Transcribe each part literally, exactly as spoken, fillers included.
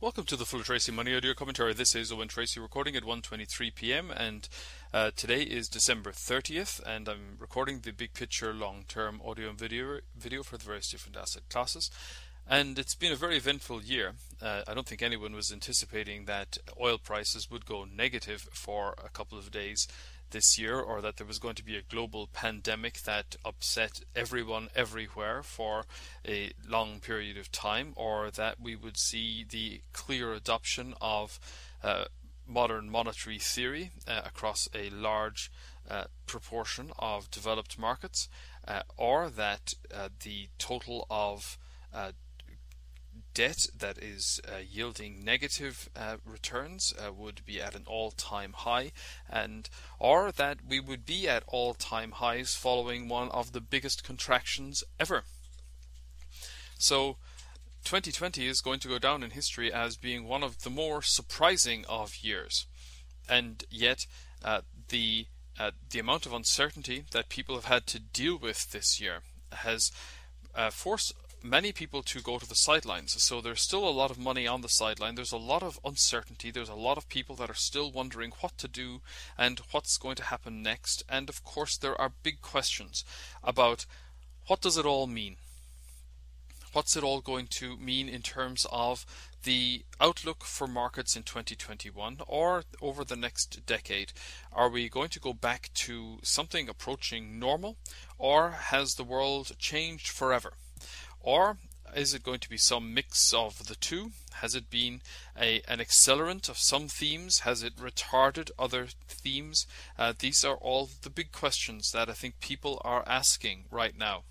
Welcome to the Full Tracy Money Audio Commentary. This is Owen Tracy recording at one twenty-three p m and uh, today is December thirtieth, and I'm recording the big picture long-term audio and video video for the various different asset classes. And it's been a very eventful year. Uh, I don't think anyone was anticipating that oil prices would go negative for a couple of days this year, or that there was going to be a global pandemic that upset everyone everywhere for a long period of time, or that we would see the clear adoption of uh, modern monetary theory uh, across a large uh, proportion of developed markets, uh, or that uh, the total of uh, debt that is uh, yielding negative uh, returns uh, would be at an all-time high, and or that we would be at all-time highs following one of the biggest contractions ever. So twenty twenty is going to go down in history as being one of the more surprising of years, and yet uh, the uh, the amount of uncertainty that people have had to deal with this year has uh, forced many people to go to the sidelines. So there's still a lot of money on the sideline. There's a lot of uncertainty. There's a lot of people that are still wondering what to do and what's going to happen next. And of course there are big questions about what does it all mean? What's it all going to mean in terms of the outlook for markets in twenty twenty-one or over the next decade? Are we going to go back to something approaching normal, or has the world changed forever? Or is it going to be some mix of the two? Has it been a, an accelerant of some themes? Has it retarded other themes? Uh, these are all the big questions that I think people are asking right now.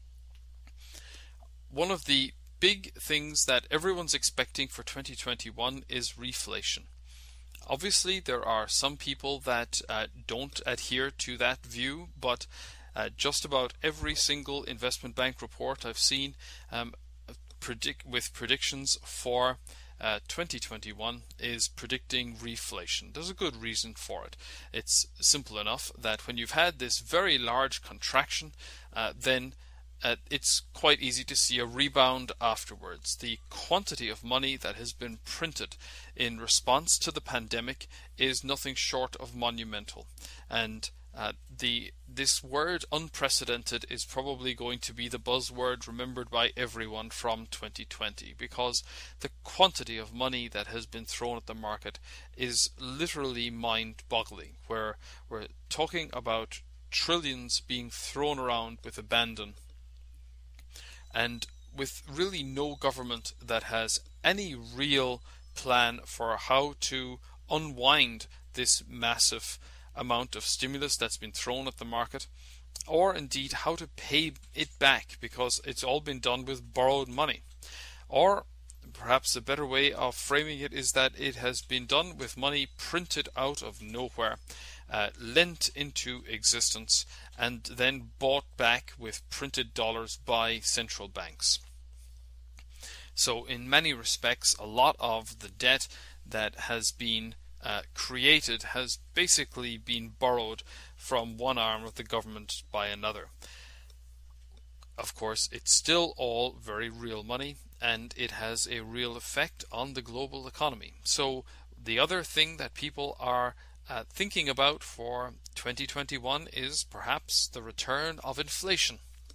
One of the big things that everyone's expecting for twenty twenty-one is reflation. Obviously, there are some people that uh, don't adhere to that view, but Uh, just about every single investment bank report I've seen um, predict with predictions for uh, twenty twenty-one is predicting reflation. There's a good reason for it. It's simple enough that when you've had this very large contraction, uh, then uh, it's quite easy to see a rebound afterwards. The quantity of money that has been printed in response to the pandemic is nothing short of monumental, and Uh, the this word unprecedented is probably going to be the buzzword remembered by everyone from twenty twenty, because the quantity of money that has been thrown at the market is literally mind-boggling, where we're talking about trillions being thrown around with abandon, and with really no government that has any real plan for how to unwind this massive amount of stimulus that's been thrown at the market, or indeed how to pay it back, because it's all been done with borrowed money. Or perhaps a better way of framing it is that it has been done with money printed out of nowhere, uh, lent into existence, and then bought back with printed dollars by central banks. So in many respects, a lot of the debt that has been Uh, created has basically been borrowed from one arm of the government by another. Of course, it's still all very real money, and it has a real effect on the global economy. So the other thing that people are uh, thinking about for twenty twenty-one is perhaps the return of inflation.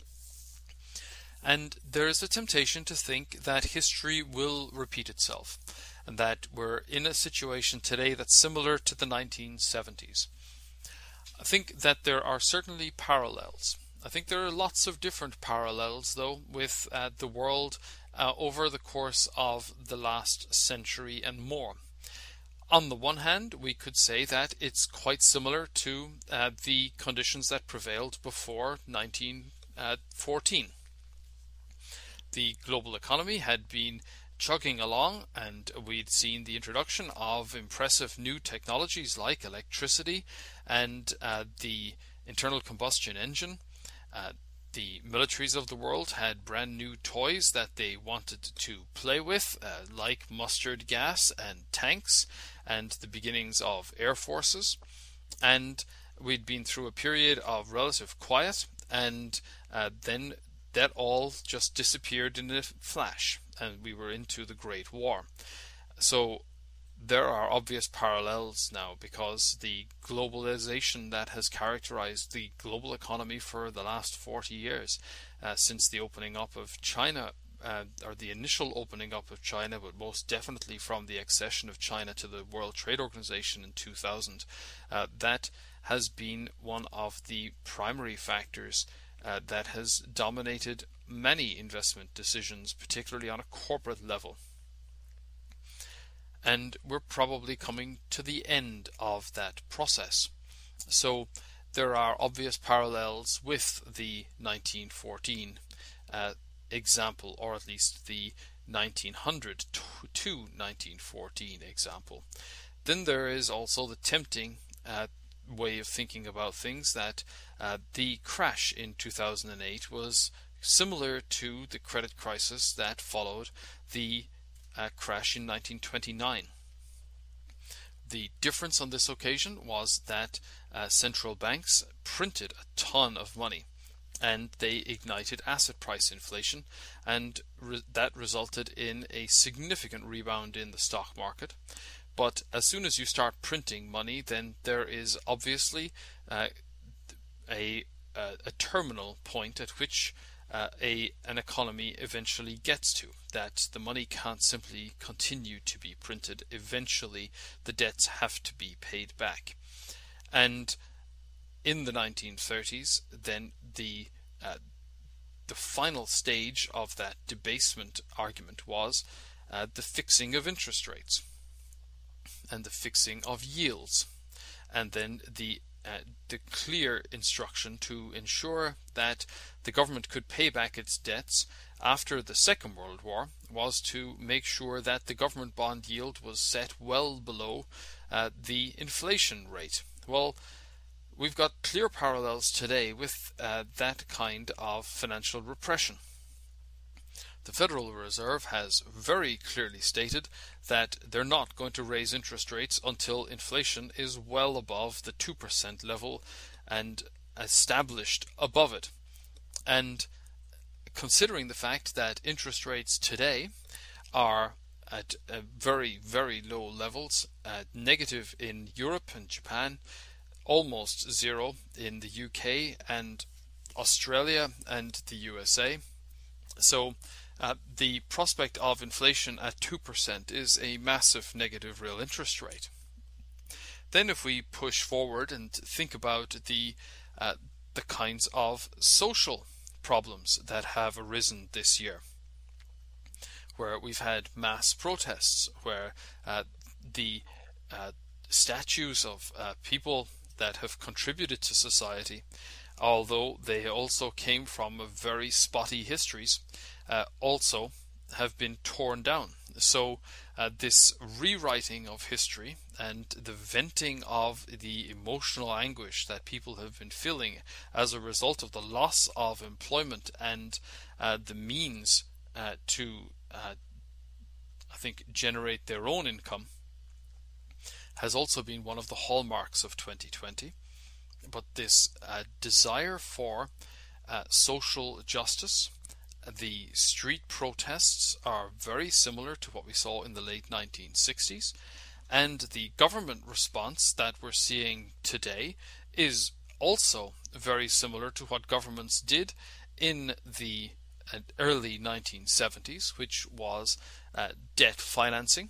And there is a temptation to think that history will repeat itself, and that we're in a situation today that's similar to the nineteen seventies. I think that there are certainly parallels. I think there are lots of different parallels, though, with uh, the world uh, over the course of the last century and more. On the one hand, we could say that it's quite similar to uh, the conditions that prevailed before nineteen fourteen. The global economy had been chugging along, and we'd seen the introduction of impressive new technologies like electricity and uh, the internal combustion engine. Uh, the militaries of the world had brand new toys that they wanted to play with, uh, like mustard gas and tanks, and the beginnings of air forces. And we'd been through a period of relative quiet, and uh, then that all just disappeared in a flash, and we were into the Great War. So there are obvious parallels now, because the globalization that has characterized the global economy for the last forty years, uh, since the opening up of China, uh, or the initial opening up of China, but most definitely from the accession of China to the World Trade Organization in two thousand, uh, that has been one of the primary factors uh, that has dominated many investment decisions, particularly on a corporate level. And we're probably coming to the end of that process. So there are obvious parallels with the nineteen fourteen uh, example, or at least the nineteen hundred to nineteen fourteen example. Then there is also the tempting uh, way of thinking about things that uh, the crash in two thousand eight was similar to the credit crisis that followed the uh, crash in nineteen twenty-nine. The difference on this occasion was that uh, central banks printed a ton of money, and they ignited asset price inflation, and re- that resulted in a significant rebound in the stock market. But as soon as you start printing money, then there is obviously uh, a, a a terminal point at which uh, a an economy eventually gets to. That the money can't simply continue to be printed. Eventually, the debts have to be paid back. And in the nineteen thirties, then the uh, the final stage of that debasement argument was uh, the fixing of interest rates and the fixing of yields, and then the uh, the clear instruction to ensure that the government could pay back its debts after the Second World War was to make sure that the government bond yield was set well below uh, the inflation rate. Well, we've got clear parallels today with uh, that kind of financial repression. The Federal Reserve has very clearly stated that they're not going to raise interest rates until inflation is well above the two percent level and established above it. And considering the fact that interest rates today are at uh, very, very low levels, uh, negative in Europe and Japan, almost zero in the U K and Australia and the U S A. So uh, the prospect of inflation at two percent is a massive negative real interest rate. Then if we push forward and think about the uh, the kinds of social problems that have arisen this year, where we've had mass protests, where uh, the uh, statues of uh, people that have contributed to society, although they also came from very spotty histories, uh, also have been torn down. So uh, this rewriting of history and the venting of the emotional anguish that people have been feeling as a result of the loss of employment and uh, the means uh, to, uh, I think, generate their own income has also been one of the hallmarks of twenty twenty. But this uh, desire for uh, social justice, the street protests are very similar to what we saw in the late nineteen sixties, and the government response that we're seeing today is also very similar to what governments did in the uh, early nineteen seventies, which was uh, debt financing.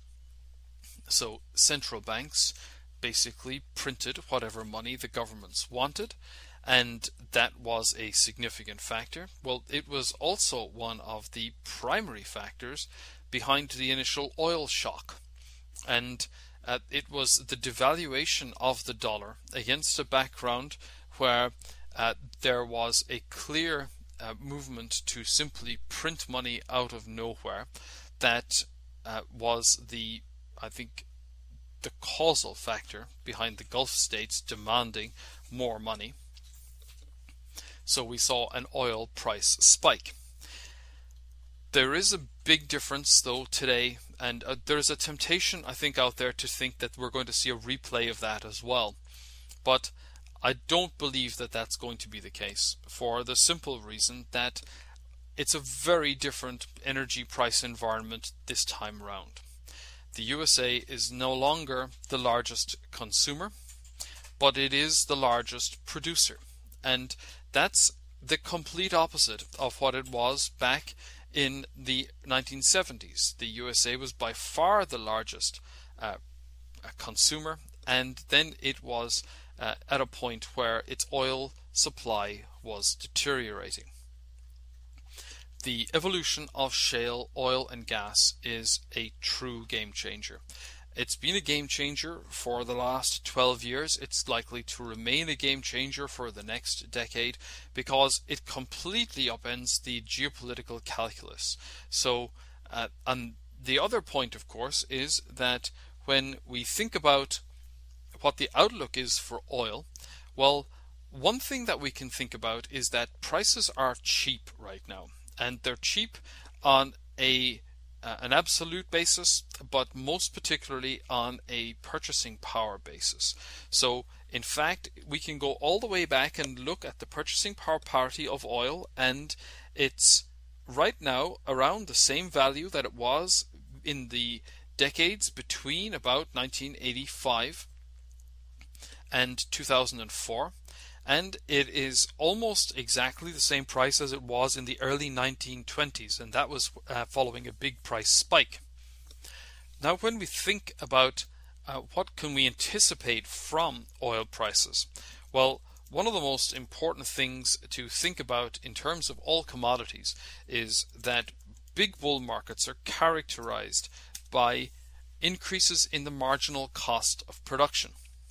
So central banks basically printed whatever money the governments wanted, and that was a significant factor. Well, it was also one of the primary factors behind the initial oil shock, and uh, it was the devaluation of the dollar against a background where uh, there was a clear uh, movement to simply print money out of nowhere that uh, was the, I think, the causal factor behind the Gulf states demanding more money. So we saw an oil price spike. There is a big difference though today, and uh, there's a temptation I think out there to think that we're going to see a replay of that as well. But I don't believe that that's going to be the case, for the simple reason that it's a very different energy price environment this time around. the U S A is no longer the largest consumer, but it is the largest producer. And that's the complete opposite of what it was back in the nineteen seventies. The U S A was by far the largest uh, consumer, and then it was uh, at a point where its oil supply was deteriorating. The evolution of shale oil and gas is a true game changer. It's been a game changer for the last twelve years. It's likely to remain a game changer for the next decade because it completely upends the geopolitical calculus. So, uh, and the other point, of course, is that when we think about what the outlook is for oil, well, one thing that we can think about is that prices are cheap right now, and they're cheap on a uh, an absolute basis, but most particularly on a purchasing power basis. So, in fact, we can go all the way back and look at the purchasing power parity of oil, and it's right now around the same value that it was in the decades between about nineteen eighty-five and two thousand four, and it is almost exactly the same price as it was in the early nineteen twenties, and that was uh, following a big price spike. Now, when we think about uh, what can we anticipate from oil prices, well, one of the most important things to think about in terms of all commodities is that big bull markets are characterized by increases in the marginal cost of production.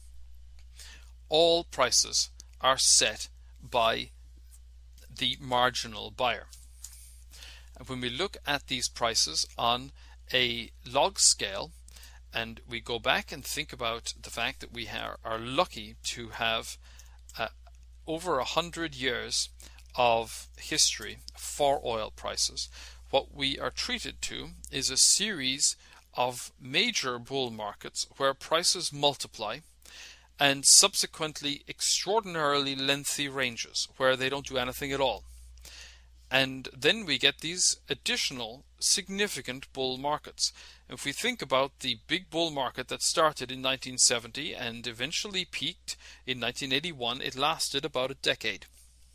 All prices are set by the marginal buyer. And when we look at these prices on a log scale, and we go back and think about the fact that we are, are lucky to have uh, over a hundred years of history for oil prices, what we are treated to is a series of major bull markets where prices multiply, and subsequently extraordinarily lengthy ranges where they don't do anything at all. And then we get these additional significant bull markets. If we think about the big bull market that started in nineteen seventy and eventually peaked in nineteen eighty-one, it lasted about a decade.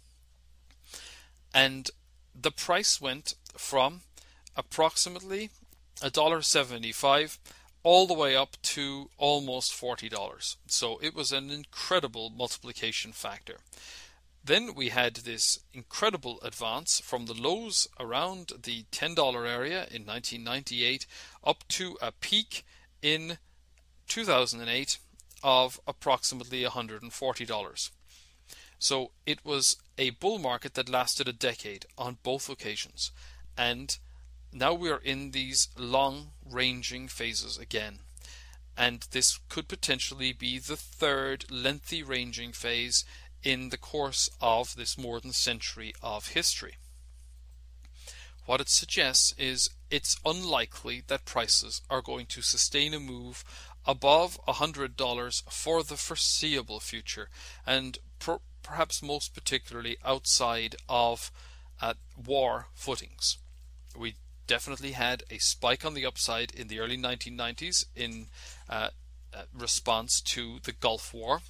And the price went from approximately one dollar seventy-five all the way up to almost forty dollars. So it was an incredible multiplication factor. Then we had this incredible advance from the lows around the ten dollar area in nineteen ninety-eight up to a peak in two thousand eight of approximately one hundred forty dollars. So it was a bull market that lasted a decade on both occasions. And now we are in these long-ranging phases again, and this could potentially be the third lengthy ranging phase in the course of this more than century of history. What it suggests is it's unlikely that prices are going to sustain a move above one hundred dollars for the foreseeable future, and per- perhaps most particularly outside of uh, war footings. We definitely had a spike on the upside in the early nineteen nineties in uh, uh, response to the Gulf War.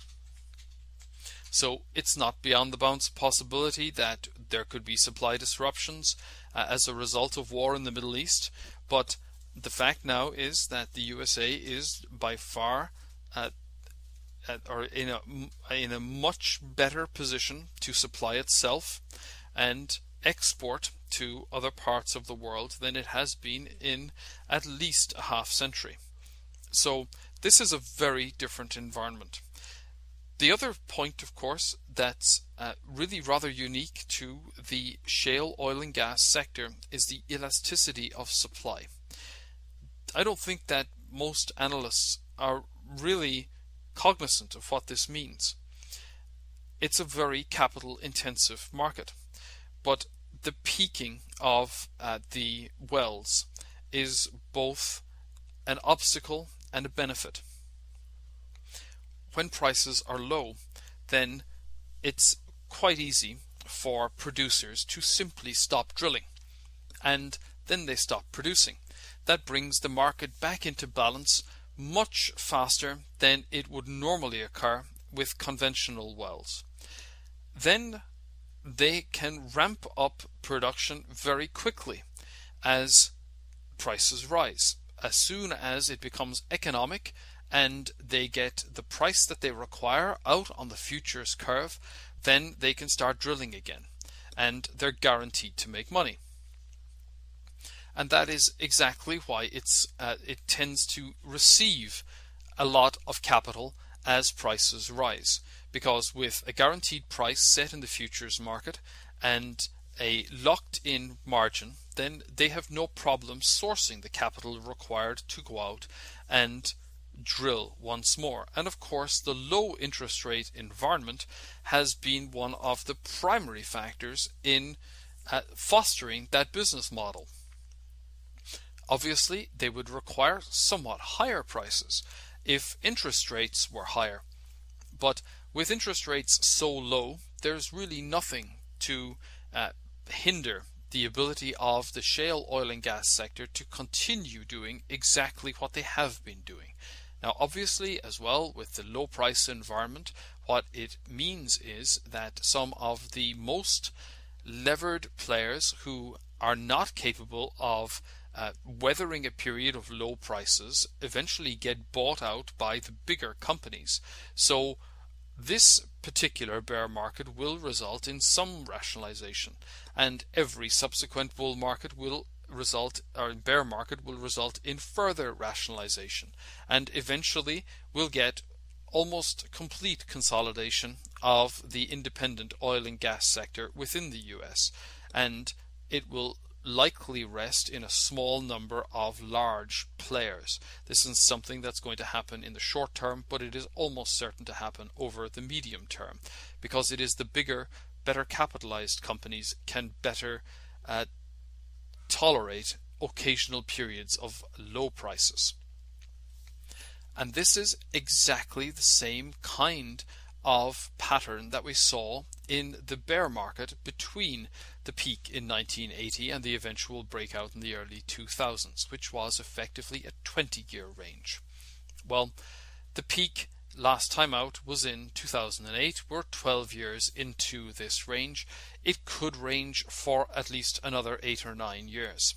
So it's not beyond the bounds of possibility that there could be supply disruptions uh, as a result of war in the Middle East. But the fact now is that the U S A is by far uh, at, or in a in a much better position to supply itself and export to other parts of the world than it has been in at least a half century. So this is a very different environment. The other point, of course, that's uh, really rather unique to the shale oil and gas sector is the elasticity of supply. I don't think that most analysts are really cognizant of what this means. It's a very capital intensive market, but the peaking of uh, the wells is both an obstacle and a benefit. When prices are low, then it's quite easy for producers to simply stop drilling, and then they stop producing. that brings the market back into balance much faster than it would normally occur with conventional wells. Then they can ramp up production very quickly as prices rise. As soon as it becomes economic and they get the price that they require out on the futures curve, then they can start drilling again, and they're guaranteed to make money. And that is exactly why it's uh, it tends to receive a lot of capital as prices rise, because with a guaranteed price set in the futures market and a locked-in margin, then they have no problem sourcing the capital required to go out and drill once more. And of course, the low interest rate environment has been one of the primary factors in uh, fostering that business model. Obviously, they would require somewhat higher prices if interest rates were higher. But with interest rates so low, there's really nothing to uh, hinder the ability of the shale oil and gas sector to continue doing exactly what they have been doing. Now, obviously, as well, with the low price environment, what it means is that some of the most levered players who are not capable of uh, weathering a period of low prices eventually get bought out by the bigger companies. So this particular bear market will result in some rationalization, and every subsequent bull market will result, or bear market will result in further rationalization, and eventually we'll get almost complete consolidation of the independent oil and gas sector within the U S, and it will likely rest in a small number of large players. This is something that's going to happen in the short term, but it is almost certain to happen over the medium term, because it is the bigger, better capitalized companies can better uh, tolerate occasional periods of low prices. And this is exactly the same kind of pattern that we saw in the bear market between the peak in nineteen eighty and the eventual breakout in the early two thousands, which was effectively a twenty-year range. Well, the peak last time out was in two thousand eight. We're twelve years into this range. It could range for at least another eight or nine years.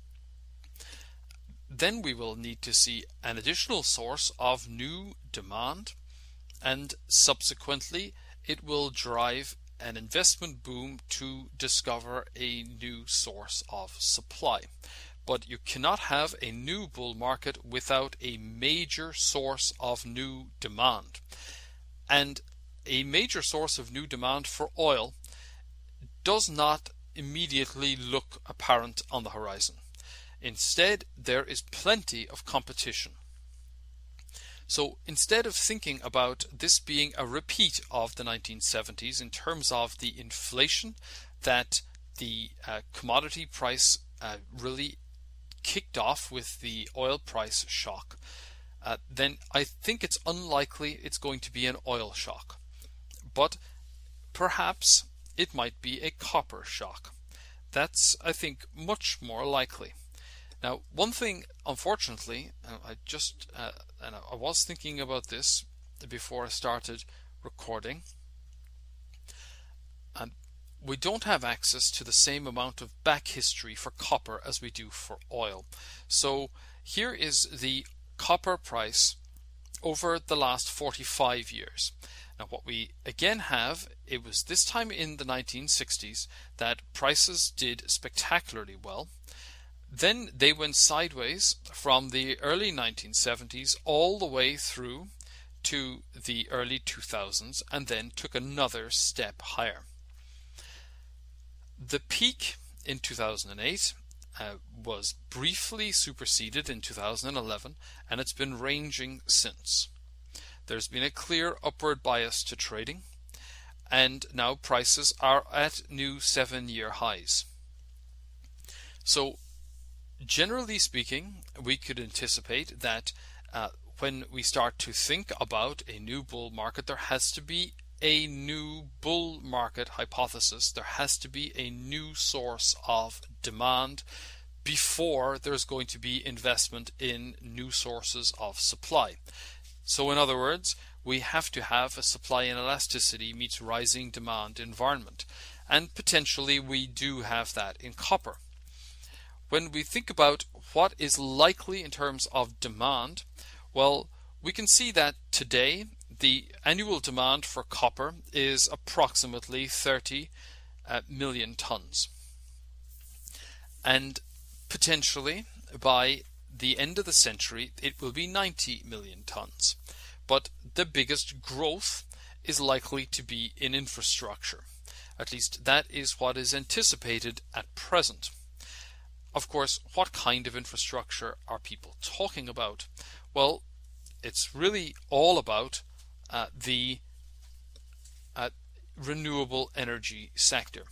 Then we will need to see an additional source of new demand, and subsequently it will drive an investment boom to discover a new source of supply. But you cannot have a new bull market without a major source of new demand. And a major source of new demand for oil does not immediately look apparent on the horizon. Instead, there is plenty of competition. So instead of thinking about this being a repeat of the nineteen seventies in terms of the inflation that the uh, commodity price uh, really kicked off with the oil price shock, uh, then I think it's unlikely it's going to be an oil shock. But perhaps it might be a copper shock. That's, I think, much more likely. Now, one thing, unfortunately, uh, I just, uh, and I was thinking about this before I started recording, and we don't have access to the same amount of back history for copper as we do for oil. So here is the copper price over the last forty-five years. Now what we again have, it was this time in the nineteen sixties that prices did spectacularly well. Then they went sideways from the early nineteen seventies all the way through to the early two thousands, and then took another step higher. The peak in two thousand eight uh, was briefly superseded in two thousand eleven, and it's been ranging since. There's been a clear upward bias to trading, and now prices are at new seven-year highs. So generally speaking, we could anticipate that uh, when we start to think about a new bull market, there has to be a new bull market hypothesis. There has to be a new source of demand before there's going to be investment in new sources of supply. So in other words, we have to have a supply inelasticity meets rising demand environment, and potentially we do have that in copper. When we think about what is likely in terms of demand, well, we can see that today the annual demand for copper is approximately thirty uh, million tons. And potentially by the end of the century it will be ninety million tons. But the biggest growth is likely to be in infrastructure. At least that is what is anticipated at present. Of course, what kind of infrastructure are people talking about? Well, it's really all about uh, the uh, renewable energy sector.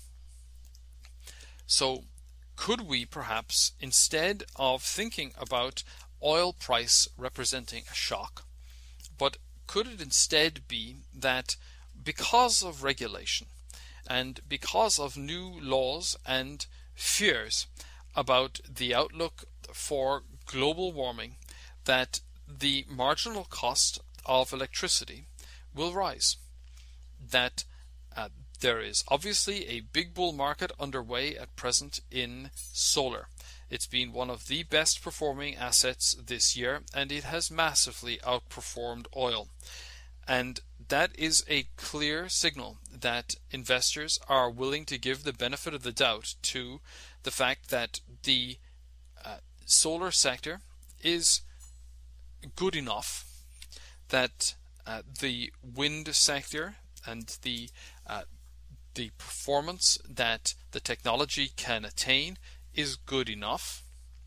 So could we perhaps, instead of thinking about oil price representing a shock, but could it instead be that because of regulation and because of new laws and fears about the outlook for global warming, that the marginal cost of electricity will rise? That uh, there is obviously a big bull market underway at present in solar. It's been one of the best performing assets this year, and it has massively outperformed oil. And that is a clear signal that investors are willing to give the benefit of the doubt to the fact that the uh, solar sector is good enough, that uh, the wind sector and the uh, the performance that the technology can attain is good enough.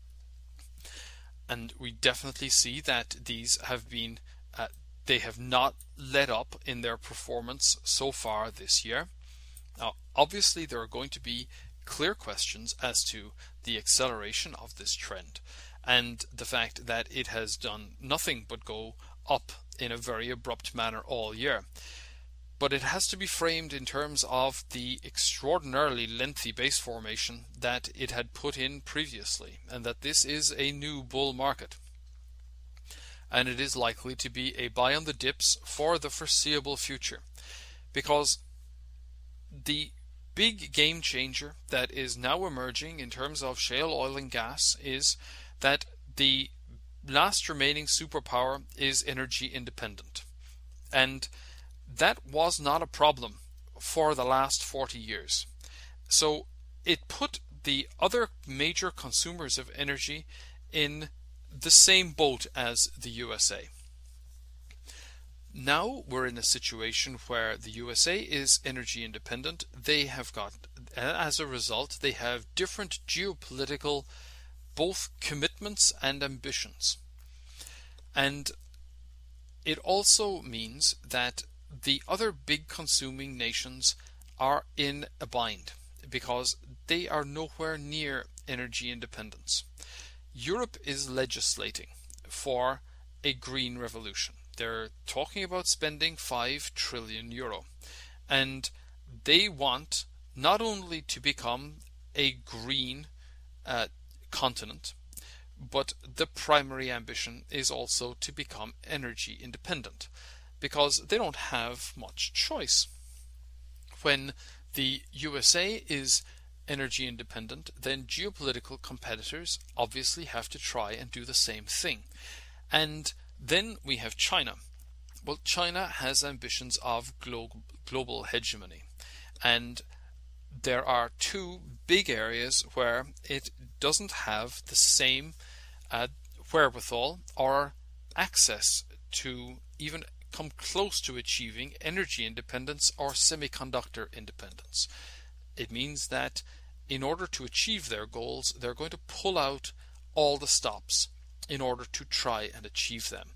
And we definitely see that these have been uh, they have not let up in their performance so far this year. Now, obviously there are going to be clear questions as to the acceleration of this trend and the fact that it has done nothing but go up in a very abrupt manner all year. But it has to be framed in terms of the extraordinarily lengthy base formation that it had put in previously, and that this is a new bull market. And it is likely to be a buy on the dips for the foreseeable future, because the big game changer that is now emerging in terms of shale oil and gas is that the last remaining superpower is energy independent. And that was not a problem for the last forty years. So it put the other major consumers of energy in the same boat as the U S A. Now we're in a situation where the U S A is energy independent. They have got, as a result, they have different geopolitical both commitments and ambitions. And it also means that the other big consuming nations are in a bind because they are nowhere near energy independence. Europe is legislating for a green revolution. They're talking about spending five trillion euro, and they want not only to become a green uh, continent, but the primary ambition is also to become energy independent, because they don't have much choice. When the U S A is energy independent, then geopolitical competitors obviously have to try and do the same thing. And then we have China. Well, China has ambitions of glo- global hegemony, and there are two big areas where it doesn't have the same uh, wherewithal or access to even come close to achieving energy independence or semiconductor independence. It means that in order to achieve their goals, they're going to pull out all the stops in order to try and achieve them.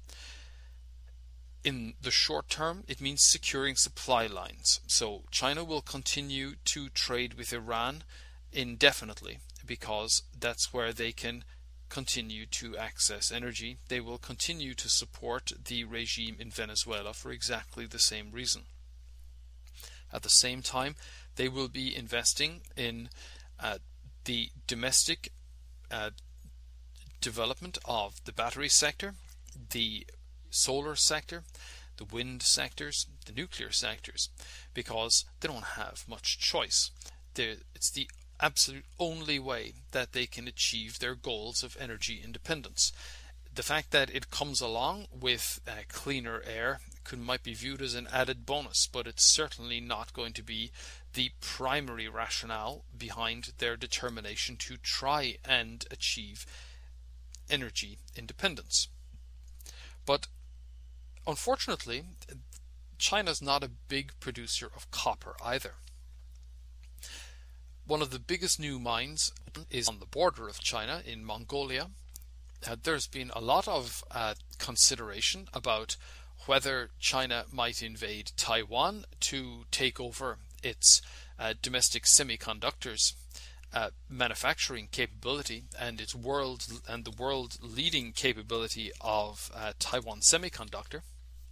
In the short term, it means securing supply lines. So China will continue to trade with Iran indefinitely because that's where they can continue to access energy. They will continue to support the regime in Venezuela for exactly the same reason. At the same time, they will be investing in uh, the domestic uh, development of the battery sector, the solar sector, the wind sectors, the nuclear sectors, because they don't have much choice. They're, it's the absolute only way that they can achieve their goals of energy independence. The fact that it comes along with uh, cleaner air could might be viewed as an added bonus, but it's certainly not going to be the primary rationale behind their determination to try and achieve energy independence. But unfortunately, China's not a big producer of copper either. One of the biggest new mines is on the border of China in Mongolia. Uh, there's been a lot of uh, consideration about whether China might invade Taiwan to take over its uh, domestic semiconductors uh, manufacturing capability and its world and the world leading capability of uh, Taiwan Semiconductor.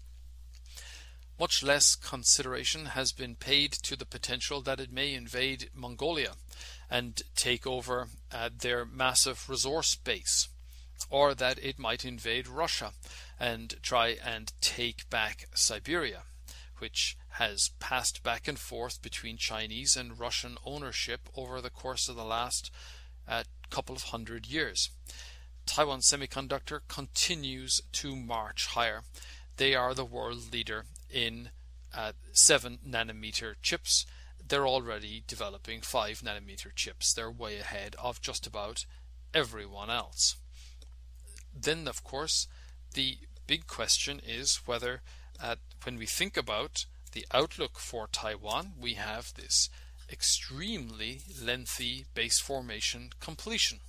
Much less consideration has been paid to the potential that it may invade Mongolia and take over uh, their massive resource base, or that it might invade Russia and try and take back Siberia, which has passed back and forth between Chinese and Russian ownership over the course of the last uh, couple of hundred years. Taiwan Semiconductor continues to march higher. They are the world leader in uh, seven nanometer chips. They're already developing five nanometer chips. They're way ahead of just about everyone else. Then, of course, the big question is whether, uh, when we think about the outlook for Taiwan, we have this extremely lengthy base formation completion.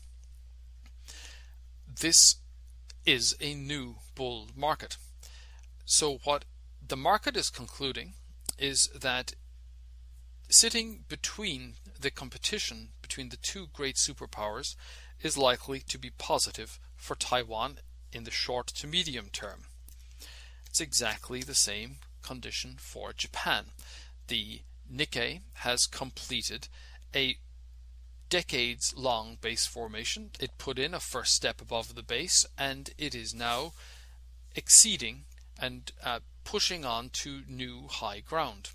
This is a new bull market. So what the market is concluding is that sitting between the competition between the two great superpowers is likely to be positive for Taiwan in the short to medium term. It's exactly the same condition for Japan. The Nikkei has completed a decades-long base formation. It put in a first step above the base, and it is now exceeding and uh, pushing on to new high ground.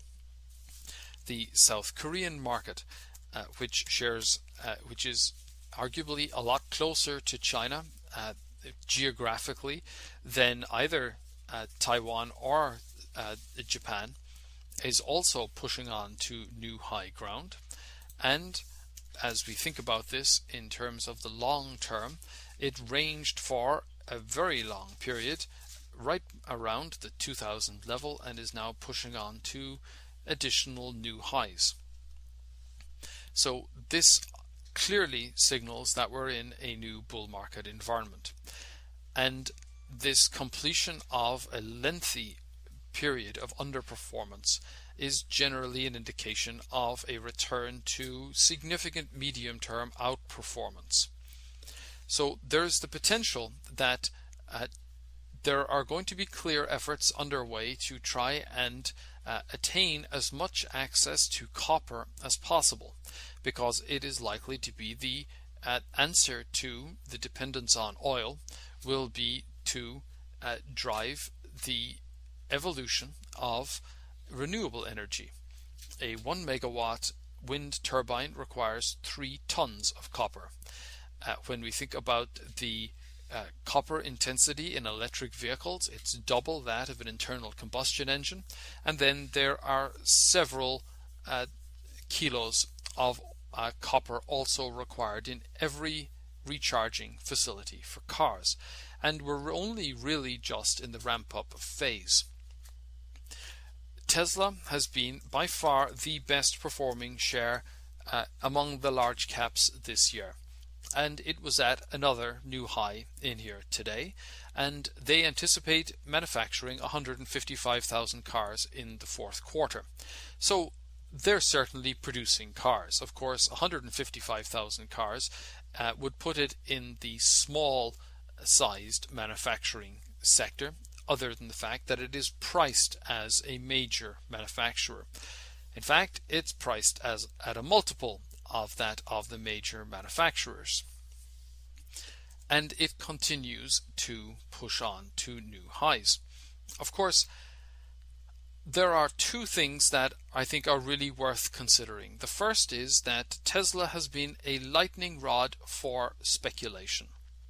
The South Korean market, uh, which shares, uh, which is arguably a lot closer to China uh, geographically than either uh, Taiwan or uh, Japan, is also pushing on to new high ground. And as we think about this in terms of the long term, it ranged for a very long period right around the two thousand level and is now pushing on to additional new highs. So this clearly signals that we're in a new bull market environment. And this completion of a lengthy period of underperformance is generally an indication of a return to significant medium-term outperformance. So there's the potential that uh, there are going to be clear efforts underway to try and uh, attain as much access to copper as possible, because it is likely to be the uh, answer to the dependence on oil will be to uh, drive the evolution of renewable energy. A one megawatt wind turbine requires three tons of copper. Uh, when we think about the uh, copper intensity in electric vehicles, it's double that of an internal combustion engine, and then there are several uh, kilos of uh, copper also required in every recharging facility for cars, and we're only really just in the ramp-up phase. Tesla has been by far the best performing share uh, among the large caps this year, and it was at another new high in here today, and they anticipate manufacturing one hundred fifty-five thousand cars in the fourth quarter. So they're certainly producing cars. Of course, one hundred fifty-five thousand cars uh, would put it in the small sized manufacturing sector, other than the fact that it is priced as a major manufacturer. In fact, it's priced as at a multiple of that of the major manufacturers. and it continues to push on to new highs. Of course, there are two things that I think are really worth considering. The first is that Tesla has been a lightning rod for speculation.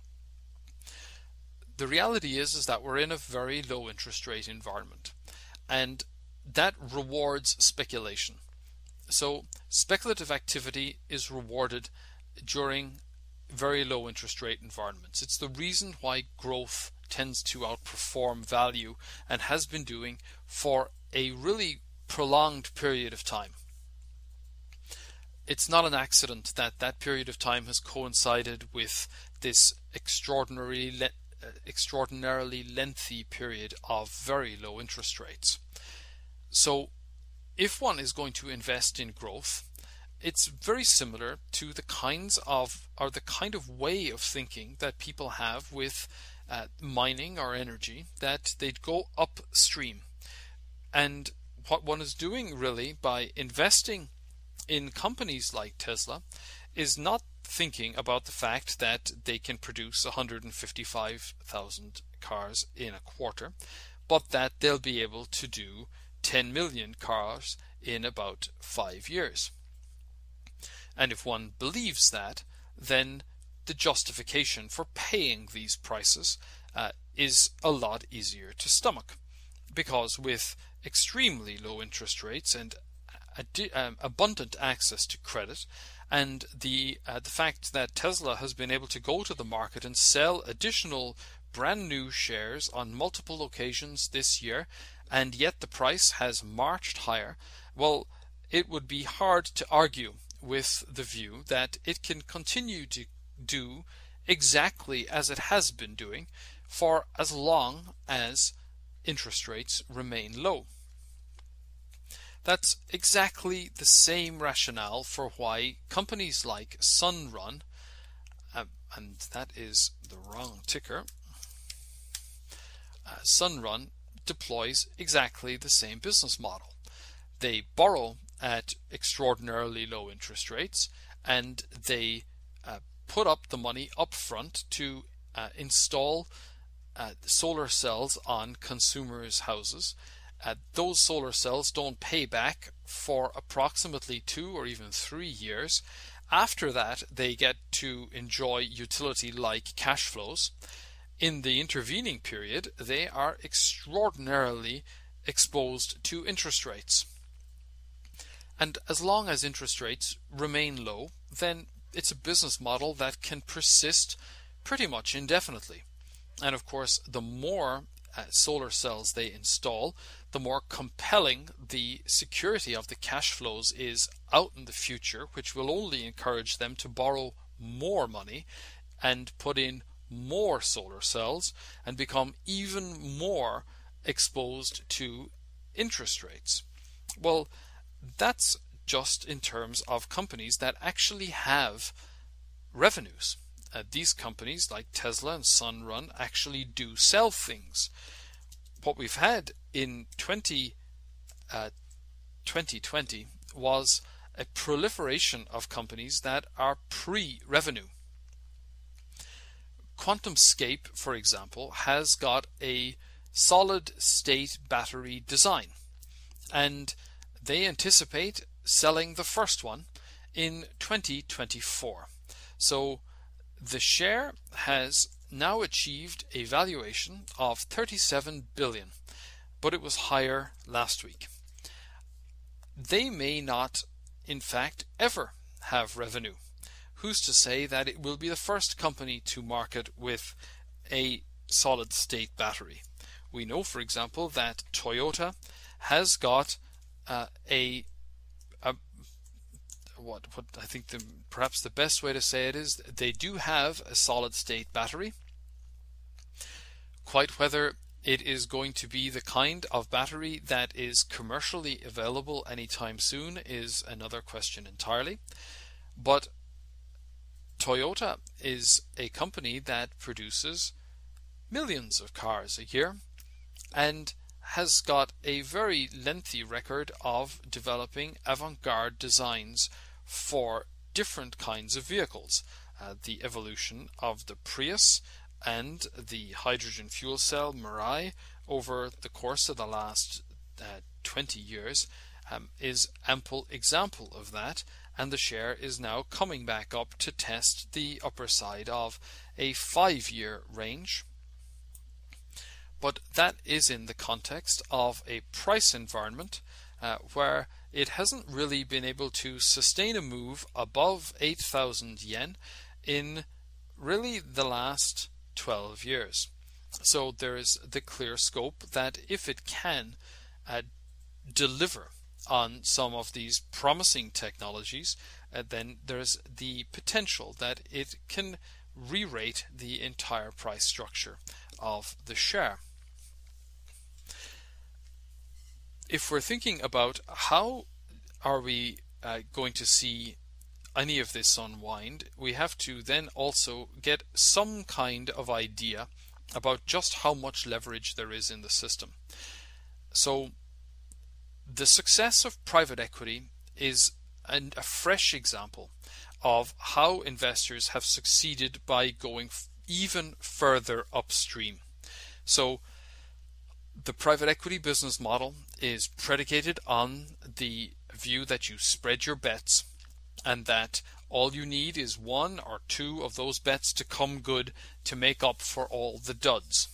The reality is, is that we're in a very low interest rate environment, and that rewards speculation. So speculative activity is rewarded during very low interest rate environments. It's the reason why growth tends to outperform value and has been doing for a really prolonged period of time. It's not an accident that that period of time has coincided with this extraordinarily le- uh, extraordinarily lengthy period of very low interest rates. So if one is going to invest in growth, it's very similar to the kinds of, or the kind of way of thinking that people have with uh, mining or energy, that they'd go upstream. And what one is doing really by investing in companies like Tesla is not thinking about the fact that they can produce one hundred fifty-five thousand cars in a quarter, but that they'll be able to do ten million cars in about five years. And if one believes that, then the justification for paying these prices uh, is a lot easier to stomach, because with extremely low interest rates and ad- um, abundant access to credit, and the uh, the fact that Tesla has been able to go to the market and sell additional brand new shares on multiple occasions this year, and yet the price has marched higher, well, it would be hard to argue with the view that it can continue to do exactly as it has been doing for as long as interest rates remain low. That's exactly the same rationale for why companies like Sunrun, uh, and that is the wrong ticker, uh, Sunrun deploys exactly the same business model. They borrow at extraordinarily low interest rates, and they uh, put up the money up front to uh, install uh, solar cells on consumers' houses. Uh, those solar cells don't pay back for approximately two or even three years. After that, they get to enjoy utility-like cash flows. In the intervening period, they are extraordinarily exposed to interest rates. And as long as interest rates remain low, then it's a business model that can persist pretty much indefinitely. And of course, the more uh, solar cells they install, the more compelling the security of the cash flows is out in the future, which will only encourage them to borrow more money and put in more solar cells and become even more exposed to interest rates. Well, that's just in terms of companies that actually have revenues. Uh, these companies like Tesla and Sunrun actually do sell things. What we've had in twenty, uh, twenty twenty was a proliferation of companies that are pre-revenue. QuantumScape, for example, has got a solid-state battery design, and they anticipate selling the first one in twenty twenty-four. So the share has now achieved a valuation of thirty-seven billion dollars, but it was higher last week. They may not, in fact, ever have revenue. Who's to say that it will be the first company to market with a solid-state battery? We know, for example, that Toyota has got uh, a, a what what I think the perhaps the best way to say it is they do have a solid-state battery. Quite whether it is going to be the kind of battery that is commercially available anytime soon is another question entirely. But Toyota is a company that produces millions of cars a year and has got a very lengthy record of developing avant-garde designs for different kinds of vehicles. uh, the evolution of the Prius and the hydrogen fuel cell Mirai over the course of the last uh, twenty years um, is ample example of that, and the share is now coming back up to test the upper side of a five-year range. But that is in the context of a price environment uh, where it hasn't really been able to sustain a move above eight thousand yen in really the last twelve years. So there is the clear scope that if it can uh, deliver on some of these promising technologies, uh, then there's the potential that it can re-rate the entire price structure of the share. If we're thinking about how are we uh, going to see any of this unwind, we have to then also get some kind of idea about just how much leverage there is in the system. So the success of private equity is an, a fresh example of how investors have succeeded by going f- even further upstream. So the private equity business model is predicated on the view that you spread your bets and that all you need is one or two of those bets to come good to make up for all the duds.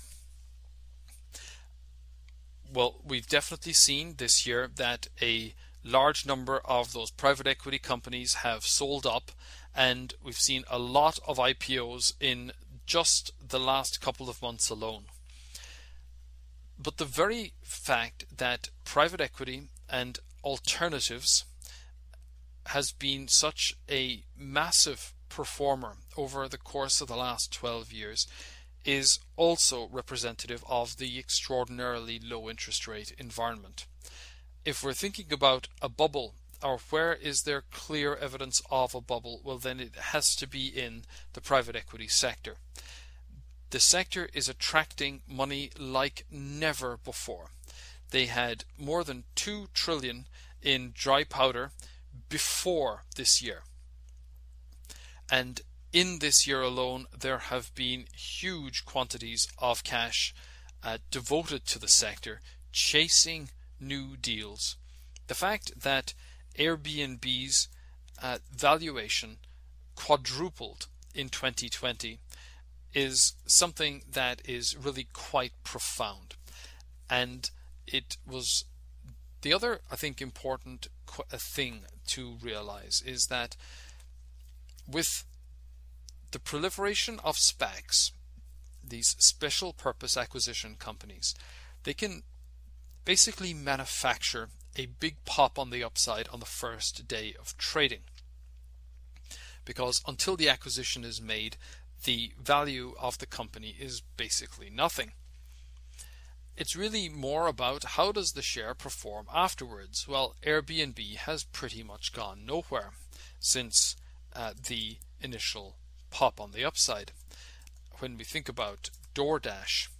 Well, we've definitely seen this year that a large number of those private equity companies have sold up, and we've seen a lot of I P Os in just the last couple of months alone. But the very fact that private equity and alternatives has been such a massive performer over the course of the last twelve years is also representative of the extraordinarily low interest rate environment. If we're thinking about a bubble, or where is there clear evidence of a bubble, well then it has to be in the private equity sector. The sector is attracting money like never before. They had more than two trillion in dry powder before this year. And in this year alone, there have been huge quantities of cash uh, devoted to the sector, chasing new deals. The fact that Airbnb's uh, valuation quadrupled in twenty twenty is something that is really quite profound. And it was the other, I think, important qu- thing to realize is that with the proliferation of SPACs, these special purpose acquisition companies, they can basically manufacture a big pop on the upside on the first day of trading. Because until the acquisition is made, the value of the company is basically nothing. It's really more about how does the share perform afterwards. Well, Airbnb has pretty much gone nowhere since uh, the initial pop on the upside. When we think about DoorDash,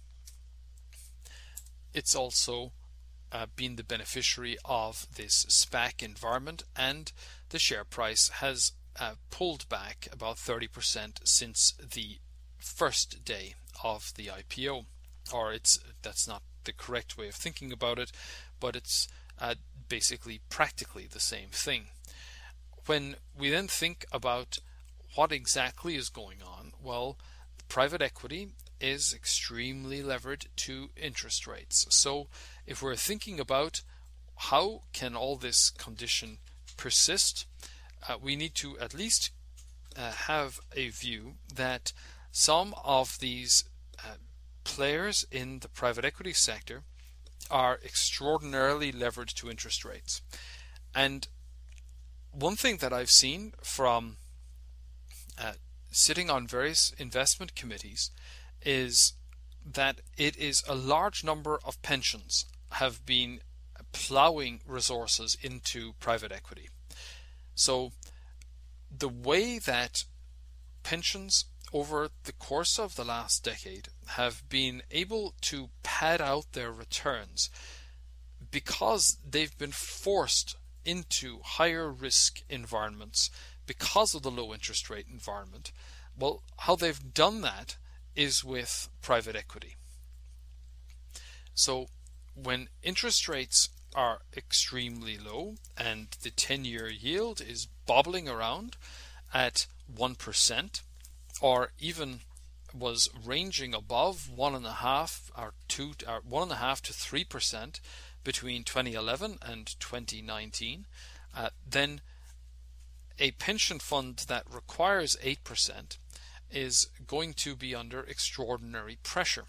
it's also uh, been the beneficiary of this SPAC environment, and the share price has uh, pulled back about thirty percent since the first day of the I P O. Or it's that's not the correct way of thinking about it, but it's uh, basically practically the same thing. When we then think about what exactly is going on, well, private equity is extremely levered to interest rates. So if we're thinking about how can all this condition persist, uh, we need to at least uh, have a view that some of these uh, players in the private equity sector are extraordinarily levered to interest rates. And one thing that I've seen from uh, sitting on various investment committees is that it is a large number of pensions have been plowing resources into private equity. So the way that pensions over the course of the last decade have been able to pad out their returns because they've been forced into higher risk environments because of the low interest rate environment, Well, how they've done that is with private equity. So when interest rates are extremely low and the ten-year yield is bobbling around at one percent, or even was ranging above one and a half or two or one and a half to three percent between twenty eleven and twenty nineteen, uh, then a pension fund that requires eight percent is going to be under extraordinary pressure.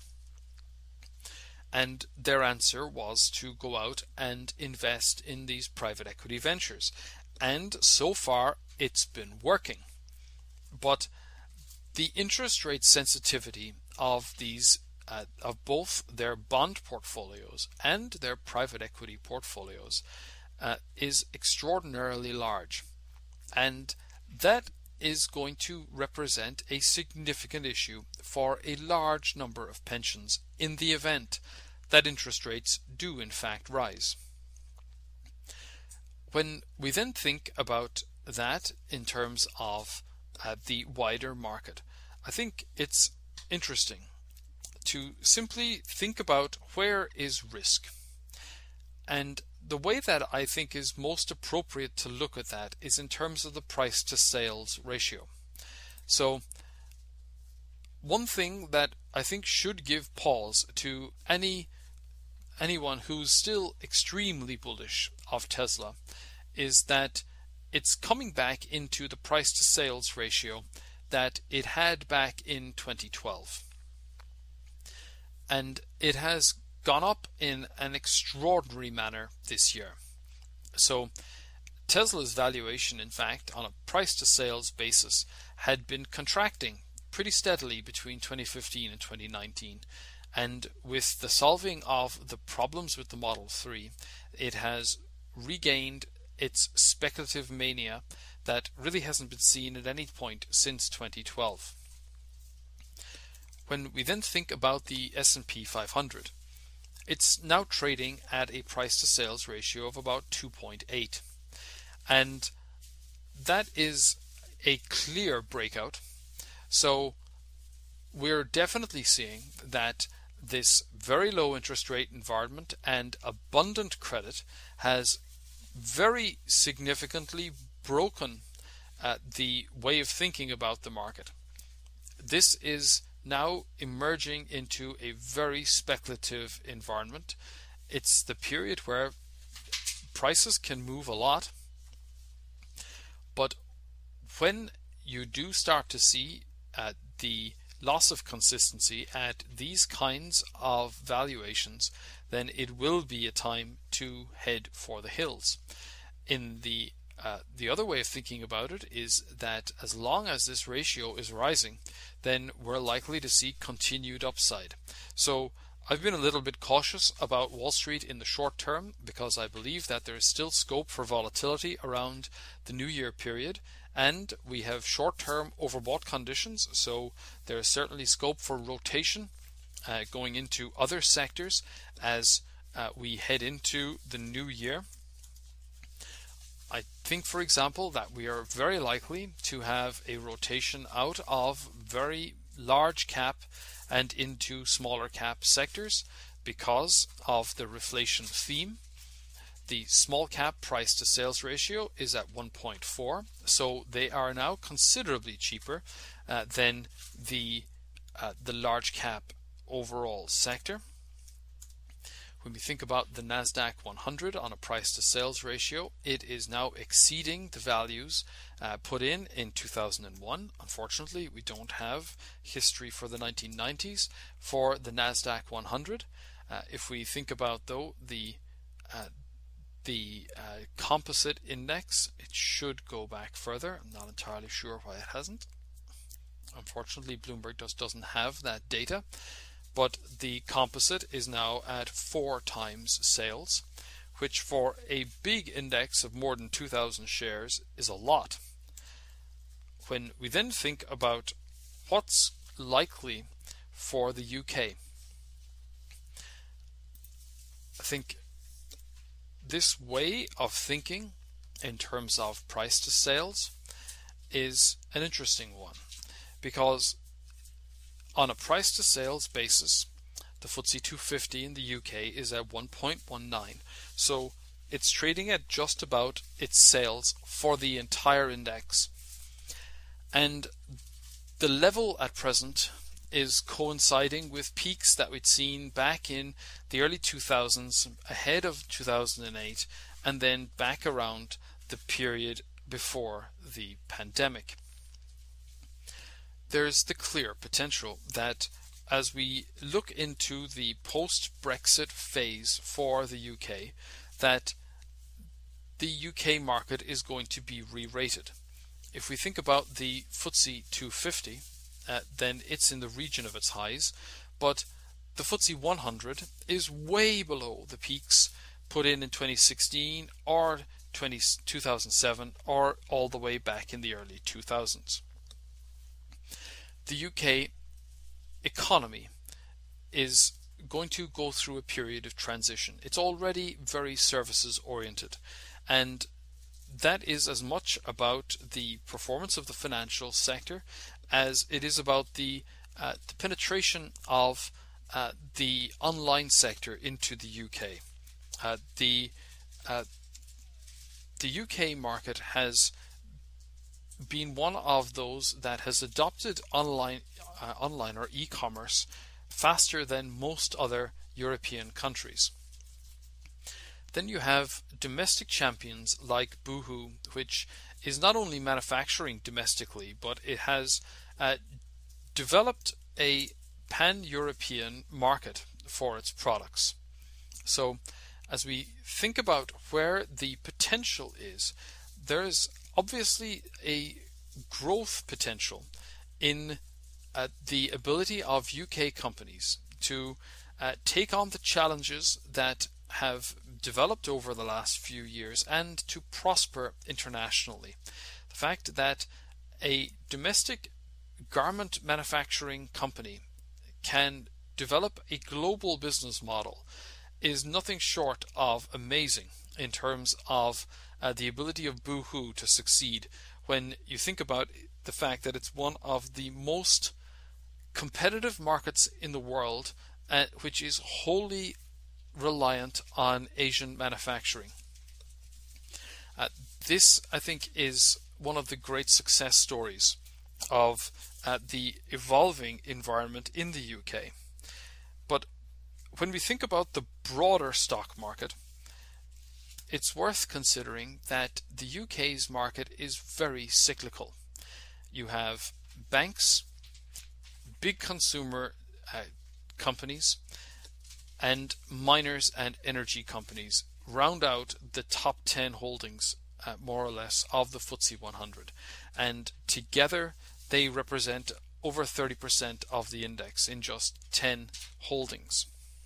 And their answer was to go out and invest in these private equity ventures. And so far, it's been working. But the interest rate sensitivity of these, uh, of both their bond portfolios and their private equity portfolios uh, is extraordinarily large. And that is going to represent a significant issue for a large number of pensions in the event that interest rates do in fact rise. When we then think about that in terms of uh, the wider market, I think it's interesting to simply think about where is risk. And the way that I think is most appropriate to look at that is in terms of the price to sales ratio. So one thing that I think should give pause to any anyone who's still extremely bullish of Tesla is that it's coming back into the price to sales ratio that it had back in twenty twelve. And it has gone up in an extraordinary manner this year. So Tesla's valuation, in fact, on a price to sales basis had been contracting pretty steadily between twenty fifteen and twenty nineteen. And with the solving of the problems with the Model three, it has regained its speculative mania that really hasn't been seen at any point since twenty twelve. When we then think about the S and P five hundred, it's now trading at a price to sales ratio of about two point eight. And that is a clear breakout. So we're definitely seeing that this very low interest rate environment and abundant credit has very significantly broken uh, the way of thinking about the market. This is now emerging into a very speculative environment. It's the period where prices can move a lot, but when you do start to see uh, the loss of consistency at these kinds of valuations, then it will be a time to head for the hills. In the uh, the other way of thinking about it is that as long as this ratio is rising, then we're likely to see continued upside. So I've been a little bit cautious about Wall Street in the short term because I believe that there is still scope for volatility around the New Year period, and we have short-term overbought conditions, so there is certainly scope for rotation uh, going into other sectors as uh, we head into the new year. I think, for example, that we are very likely to have a rotation out of very large cap and into smaller cap sectors because of the reflation theme. The small cap price to sales ratio is at one point four, so they are now considerably cheaper uh, than the uh, the large cap overall sector. When we think about the NASDAQ one hundred on a price to sales ratio, it is now exceeding the values uh, put in in two thousand one. Unfortunately, we don't have history for the nineteen nineties for the NASDAQ one hundred. Uh, if we think about, though, the uh, the uh, composite index, it should go back further. I'm not entirely sure why it hasn't. Unfortunately, Bloomberg just doesn't have that data. But the composite is now at four times sales, which for a big index of more than two thousand shares is a lot. When we then think about what's likely for the U K, I think this way of thinking in terms of price to sales is an interesting one, because on a price to sales basis, the F T S E two fifty in the U K is at one point one nine. So it's trading at just about its sales for the entire index. And the level at present is coinciding with peaks that we'd seen back in the early two thousands, ahead of two thousand eight, and then back around the period before the pandemic. There's the clear potential that as we look into the post-Brexit phase for the U K, that the U K market is going to be re-rated. If we think about the F T S E two fifty, uh, then it's in the region of its highs, but the F T S E one hundred is way below the peaks put in in twenty sixteen or two thousand seven or all the way back in the early two thousands. The U K economy is going to go through a period of transition. It's already very services oriented, and that is as much about the performance of the financial sector as it is about the, uh, the penetration of uh, the online sector into the U K. Uh, the uh, the U K market has been one of those that has adopted online, uh, online or e-commerce faster than most other European countries. Then you have domestic champions like Boohoo, which is not only manufacturing domestically, but it has uh, developed a pan-European market for its products. So as we think about where the potential is, there is obviously a growth potential in uh, the ability of U K companies to uh, take on the challenges that have developed over the last few years and to prosper internationally. The fact that a domestic garment manufacturing company can develop a global business model is nothing short of amazing in terms of uh, the ability of Boohoo to succeed when you think about the fact that it's one of the most competitive markets in the world, uh, which is wholly reliant on Asian manufacturing. Uh, this, I think, is one of the great success stories of uh, the evolving environment in the U K. But when we think about the broader stock market, it's worth considering that the U K's market is very cyclical. You have banks, big consumer uh, companies, and miners and energy companies round out the top ten holdings, uh, more or less, of the F T S E one hundred. And together they represent over thirty percent of the index in just ten holdings.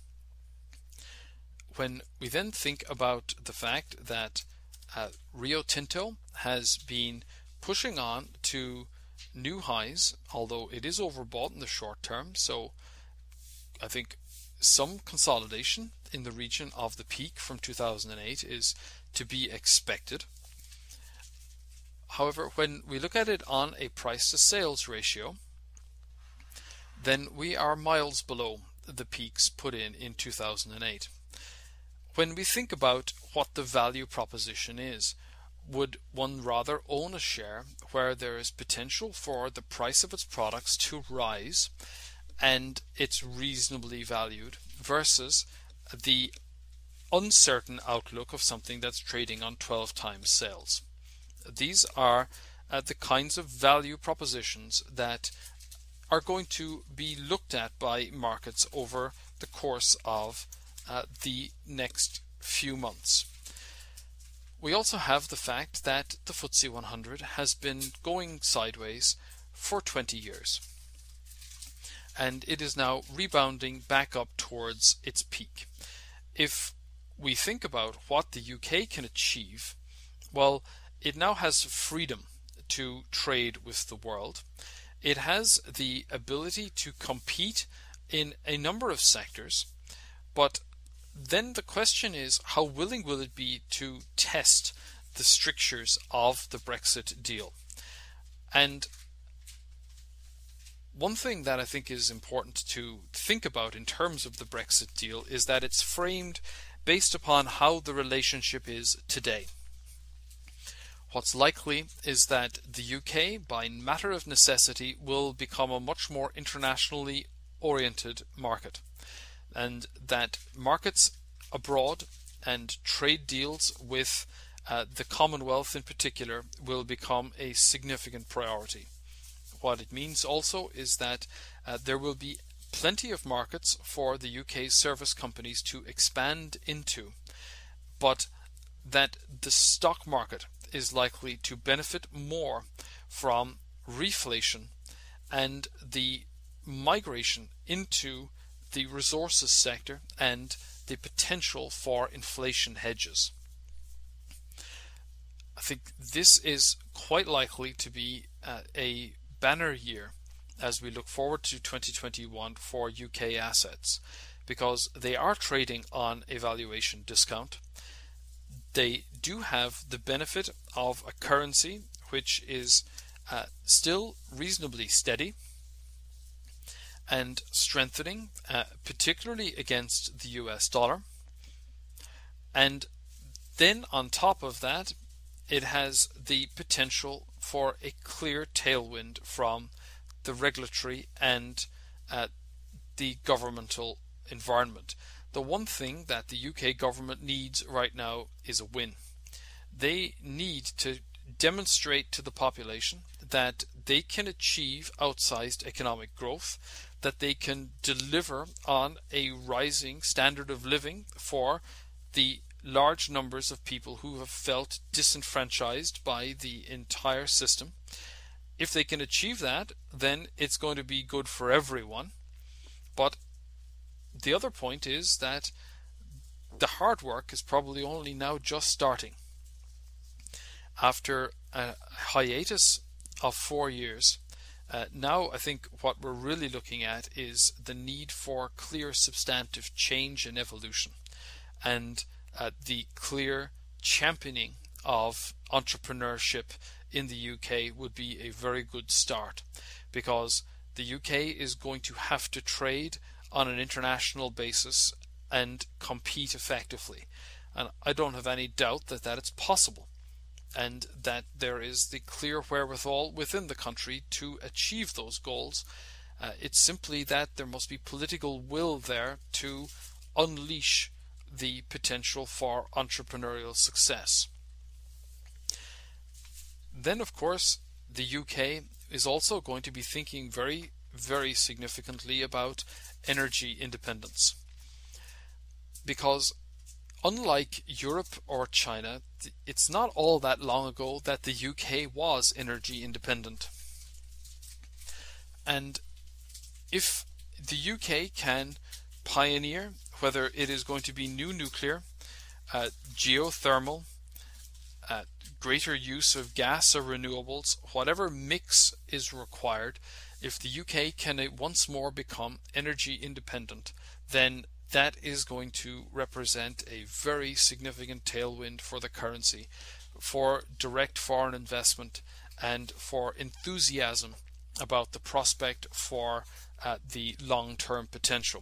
When we then think about the fact that uh, Rio Tinto has been pushing on to new highs, although it is overbought in the short term, so I think some consolidation in the region of the peak from two thousand eight is to be expected. However, when we look at it on a price to sales ratio, then we are miles below the peaks put in in two thousand eight. When we think about what the value proposition is, would one rather own a share where there is potential for the price of its products to rise and it's reasonably valued, versus the uncertain outlook of something that's trading on twelve times sales? These are uh, the kinds of value propositions that are going to be looked at by markets over the course of uh, the next few months. We also have the fact that the F T S E one hundred has been going sideways for twenty years, and it is now rebounding back up towards its peak. If we think about what the U K can achieve, well, it now has freedom to trade with the world. It has the ability to compete in a number of sectors, but then the question is, how willing will it be to test the strictures of the Brexit deal? And one thing that I think is important to think about in terms of the Brexit deal is that it's framed based upon how the relationship is today. What's likely is that the U K, by matter of necessity, will become a much more internationally oriented market, and that markets abroad and trade deals with uh, the Commonwealth in particular will become a significant priority. What it means also is that uh, there will be plenty of markets for the U K's service companies to expand into, but that the stock market is likely to benefit more from reflation and the migration into the resources sector and the potential for inflation hedges. I think this is quite likely to be uh, a banner year as we look forward to twenty twenty-one for U K assets, because they are trading on a valuation discount. They do have the benefit of a currency which is uh, still reasonably steady and strengthening, uh, particularly against the U S dollar. And then on top of that, it has the potential for a clear tailwind from the regulatory and uh, the governmental environment. The one thing that the U K government needs right now is a win. They need to demonstrate to the population that they can achieve outsized economic growth, that they can deliver on a rising standard of living for the large numbers of people who have felt disenfranchised by the entire system. If they can achieve that, then it's going to be good for everyone. But the other point is that the hard work is probably only now just starting. After a hiatus of four years, uh, now I think what we're really looking at is the need for clear substantive change and evolution, and uh, the clear championing of entrepreneurship in the U K would be a very good start, because the U K is going to have to trade on an international basis and compete effectively. And I don't have any doubt that that is possible, and that there is the clear wherewithal within the country to achieve those goals. Uh, it's simply that there must be political will there to unleash the potential for entrepreneurial success. Then, of course, the U K is also going to be thinking very, very significantly about energy independence. Because unlike Europe or China, it's not all that long ago that the U K was energy independent. And if the U K can pioneer, whether it is going to be new nuclear, uh, geothermal, uh, greater use of gas or renewables, whatever mix is required, if the U K can once more become energy independent, then that is going to represent a very significant tailwind for the currency, for direct foreign investment, and for enthusiasm about the prospect for uh, the long-term potential.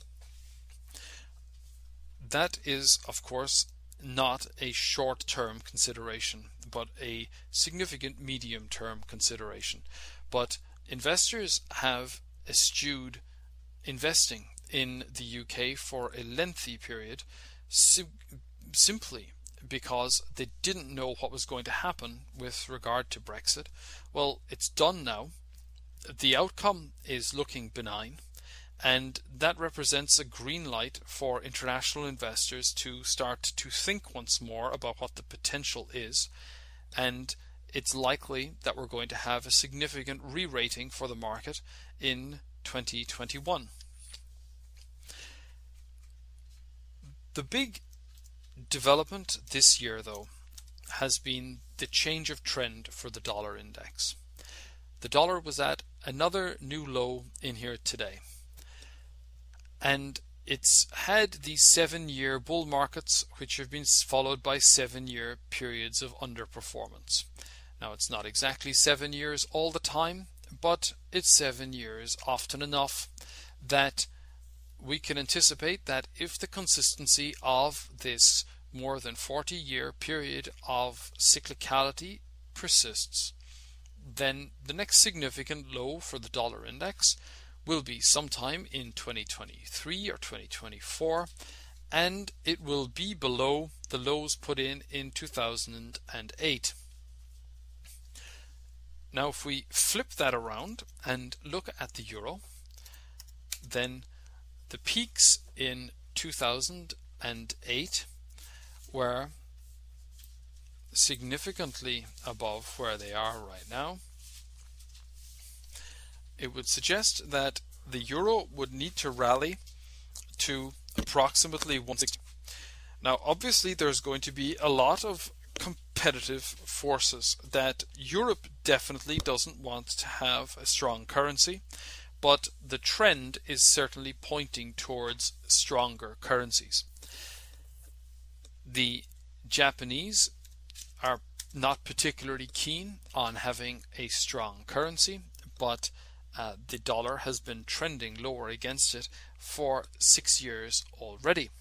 That is, of course, not a short-term consideration, but a significant medium-term consideration. But investors have eschewed investing in the U K for a lengthy period sim- simply because they didn't know what was going to happen with regard to Brexit. Well, it's done now. The outcome is looking benign, and that represents a green light for international investors to start to think once more about what the potential is, and it's likely that we're going to have a significant re-rating for the market in twenty twenty-one. The big development this year, though, has been the change of trend for the dollar index. The dollar was at another new low in here today, and it's had these seven-year bull markets which have been followed by seven-year periods of underperformance. Now, it's not exactly seven years all the time, but it's seven years often enough that we can anticipate that if the consistency of this more than forty year period of cyclicality persists, then the next significant low for the dollar index will be sometime in twenty twenty-three or twenty twenty-four, and it will be below the lows put in in two thousand eight. Now if we flip that around and look at the euro, then the peaks in two thousand eight were significantly above where they are right now. It would suggest that the euro would need to rally to approximately one sixty. Now obviously there's going to be a lot of competitive forces that Europe definitely doesn't want to have a strong currency, but the trend is certainly pointing towards stronger currencies. The Japanese are not particularly keen on having a strong currency, but uh, the dollar has been trending lower against it for six years already.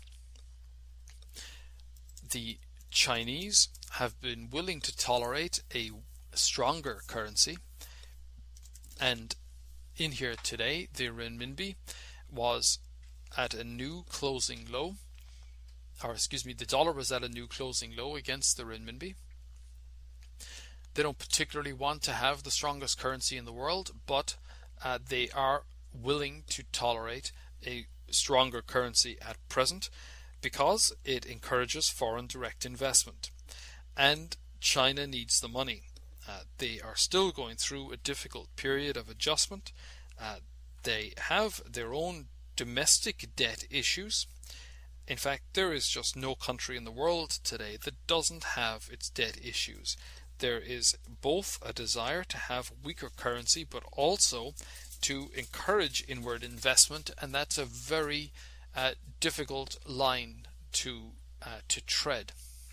The Chinese have been willing to tolerate a stronger currency, and in here today the renminbi was at a new closing low, or excuse me, the dollar was at a new closing low against the renminbi. They don't particularly want to have the strongest currency in the world, but uh, they are willing to tolerate a stronger currency at present because it encourages foreign direct investment, and China needs the money. Uh, they are still going through a difficult period of adjustment. Uh, they have their own domestic debt issues. In fact, there is just no country in the world today that doesn't have its debt issues. There is both a desire to have weaker currency, but also to encourage inward investment, and that's a very uh, difficult line to uh, to tread.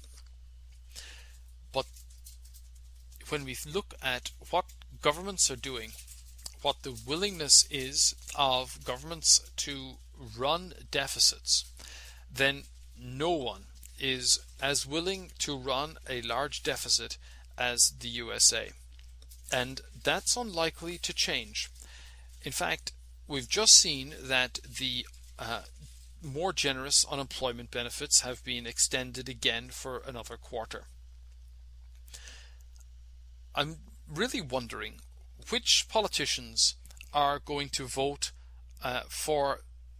But when we look at what governments are doing, what the willingness is of governments to run deficits, then no one is as willing to run a large deficit as the U S A. And that's unlikely to change. In fact, we've just seen that the uh, more generous unemployment benefits have been extended again for another quarter. I'm really wondering which politicians are going to vote uh, for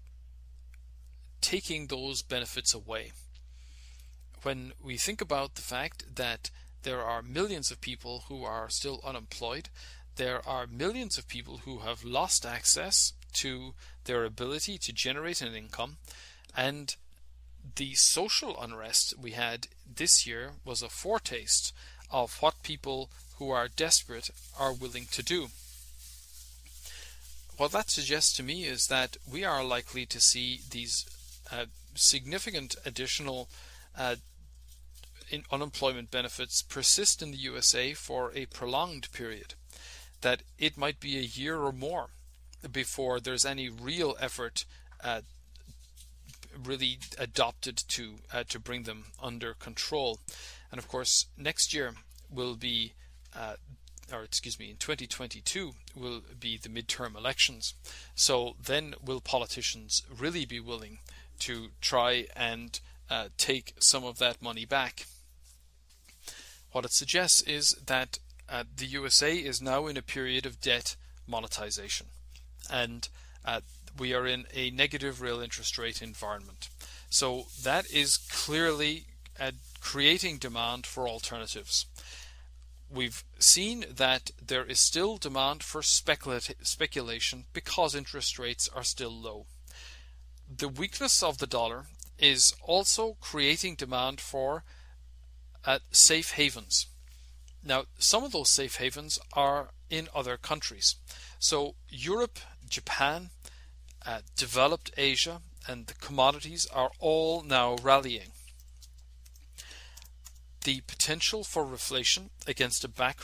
taking those benefits away. When we think about the fact that there are millions of people who are still unemployed, there are millions of people who have lost access to their ability to generate an income, and the social unrest we had this year was a foretaste of what people who are desperate are willing to do. What that suggests to me is that we are likely to see these uh, significant additional uh, in unemployment benefits persist in the U S A for a prolonged period, that it might be a year or more before there's any real effort uh, really adopted to uh, to bring them under control. And of course next year will be uh, or excuse me in twenty twenty-two will be the midterm elections, so then will politicians really be willing to try and uh, take some of that money back? What it suggests is that uh, the U S A is now in a period of debt monetization, and uh, we are in a negative real interest rate environment. So that is clearly uh, creating demand for alternatives. We've seen that there is still demand for specula- speculation because interest rates are still low. The weakness of the dollar is also creating demand for uh, safe havens. Now, some of those safe havens are in other countries. So Europe, Japan, uh, developed Asia, and the commodities are all now rallying. The potential for reflation against a background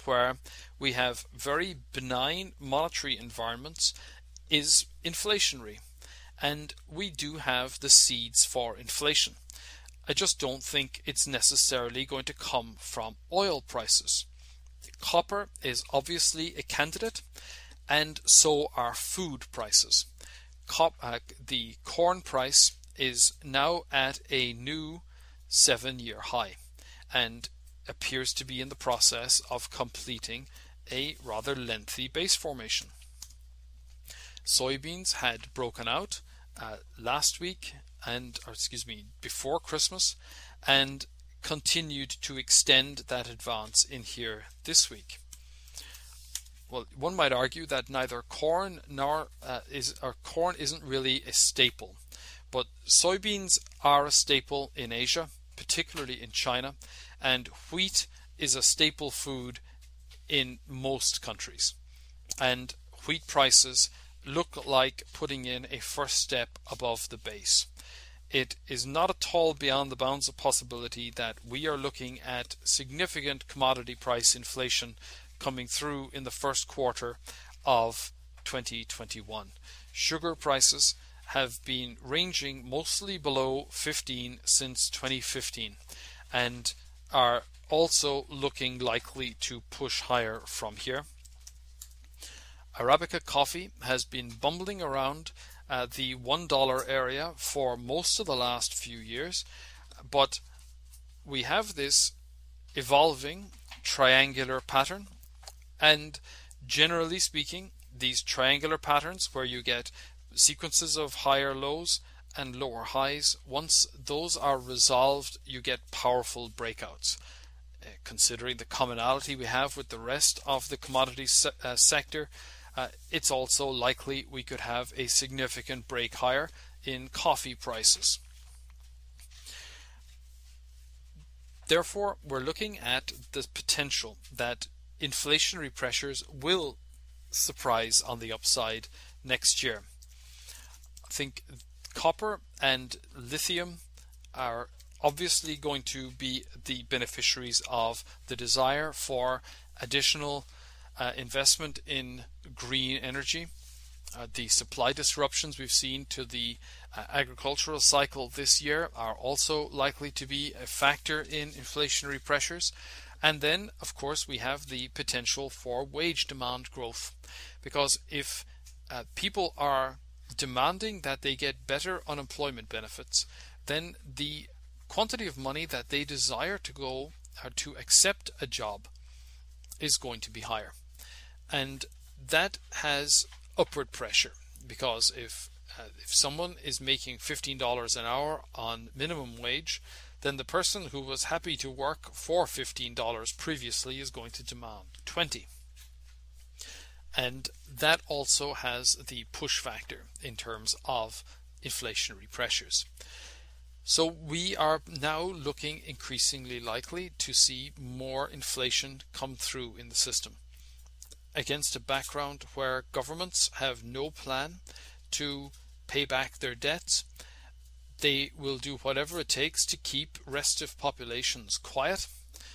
where we have very benign monetary environments is inflationary, and we do have the seeds for inflation. I just don't think it's necessarily going to come from oil prices. Copper is obviously a candidate, and so are food prices. Cop- uh, the corn price is now at a new seven-year high and appears to be in the process of completing a rather lengthy base formation. Soybeans had broken out uh, last week and or excuse me before Christmas and continued to extend that advance in here this week. Well, one might argue that neither corn nor uh, is or corn isn't really a staple, but soybeans are a staple in Asia, particularly in China, and wheat is a staple food in most countries. And wheat prices look like putting in a first step above the base. It is not at all beyond the bounds of possibility that we are looking at significant commodity price inflation coming through in the first quarter of twenty twenty-one. Sugar prices have been ranging mostly below fifteen since twenty fifteen and are also looking likely to push higher from here. Arabica coffee has been bumbling around uh, the one dollar area for most of the last few years, but we have this evolving triangular pattern, and generally speaking, these triangular patterns where you get sequences of higher lows and lower highs, once those are resolved, you get powerful breakouts. Uh, considering the commonality we have with the rest of the commodity se- uh, sector, uh, it's also likely we could have a significant break higher in coffee prices. Therefore, we're looking at the potential that inflationary pressures will surprise on the upside next year. I think copper and lithium are obviously going to be the beneficiaries of the desire for additional uh, investment in green energy. Uh, the supply disruptions we've seen to the uh, agricultural cycle this year are also likely to be a factor in inflationary pressures. And then, of course, we have the potential for wage demand growth, because if uh, people are demanding that they get better unemployment benefits, then the quantity of money that they desire to go or to accept a job is going to be higher. And that has upward pressure, because if uh, if someone is making fifteen dollars an hour on minimum wage, then the person who was happy to work for fifteen dollars previously is going to demand twenty dollars. And that also has the push factor in terms of inflationary pressures. So we are now looking increasingly likely to see more inflation come through in the system, against a background where governments have no plan to pay back their debts. They will do whatever it takes to keep restive populations quiet.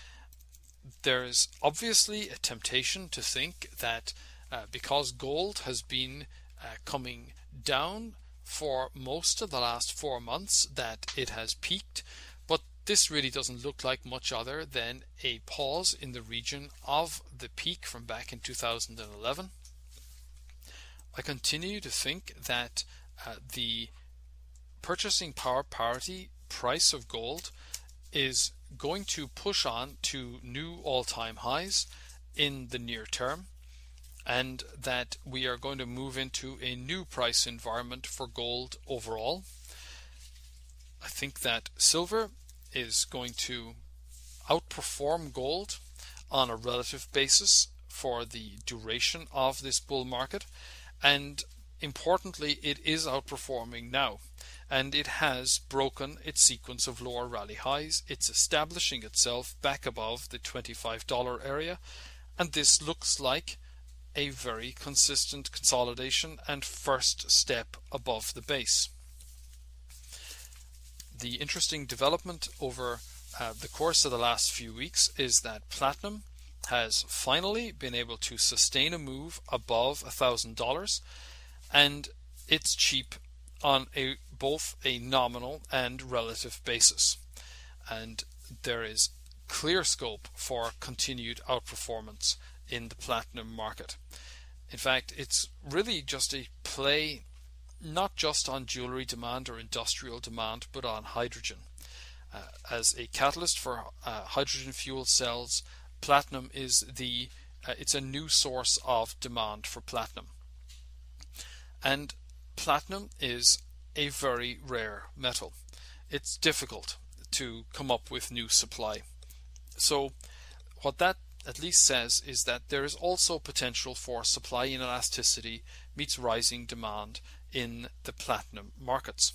There's obviously a temptation to think that uh, because gold has been uh, coming down for most of the last four months that it has peaked, but this really doesn't look like much other than a pause in the region of the peak from back in two thousand eleven. I continue to think that uh, the purchasing power parity price of gold is going to push on to new all-time highs in the near term, and that we are going to move into a new price environment for gold overall. I think that silver is going to outperform gold on a relative basis for the duration of this bull market, and importantly, it is outperforming now, and it has broken its sequence of lower rally highs. It's establishing itself back above the twenty-five dollar area, and this looks like a very consistent consolidation and first step above the base. The interesting development over uh, the course of the last few weeks is that platinum has finally been able to sustain a move above one thousand dollars, and it's cheap on a both a nominal and relative basis. And there is clear scope for continued outperformance in the platinum market. In fact, it's really just a play not just on jewelry demand or industrial demand, but on hydrogen. Uh, as a catalyst for uh, hydrogen fuel cells, platinum is the uh, it's a new source of demand for platinum. And platinum is a very rare metal. It's difficult to come up with new supply. So what that at least says is that there is also potential for supply inelasticity meets rising demand in the platinum markets.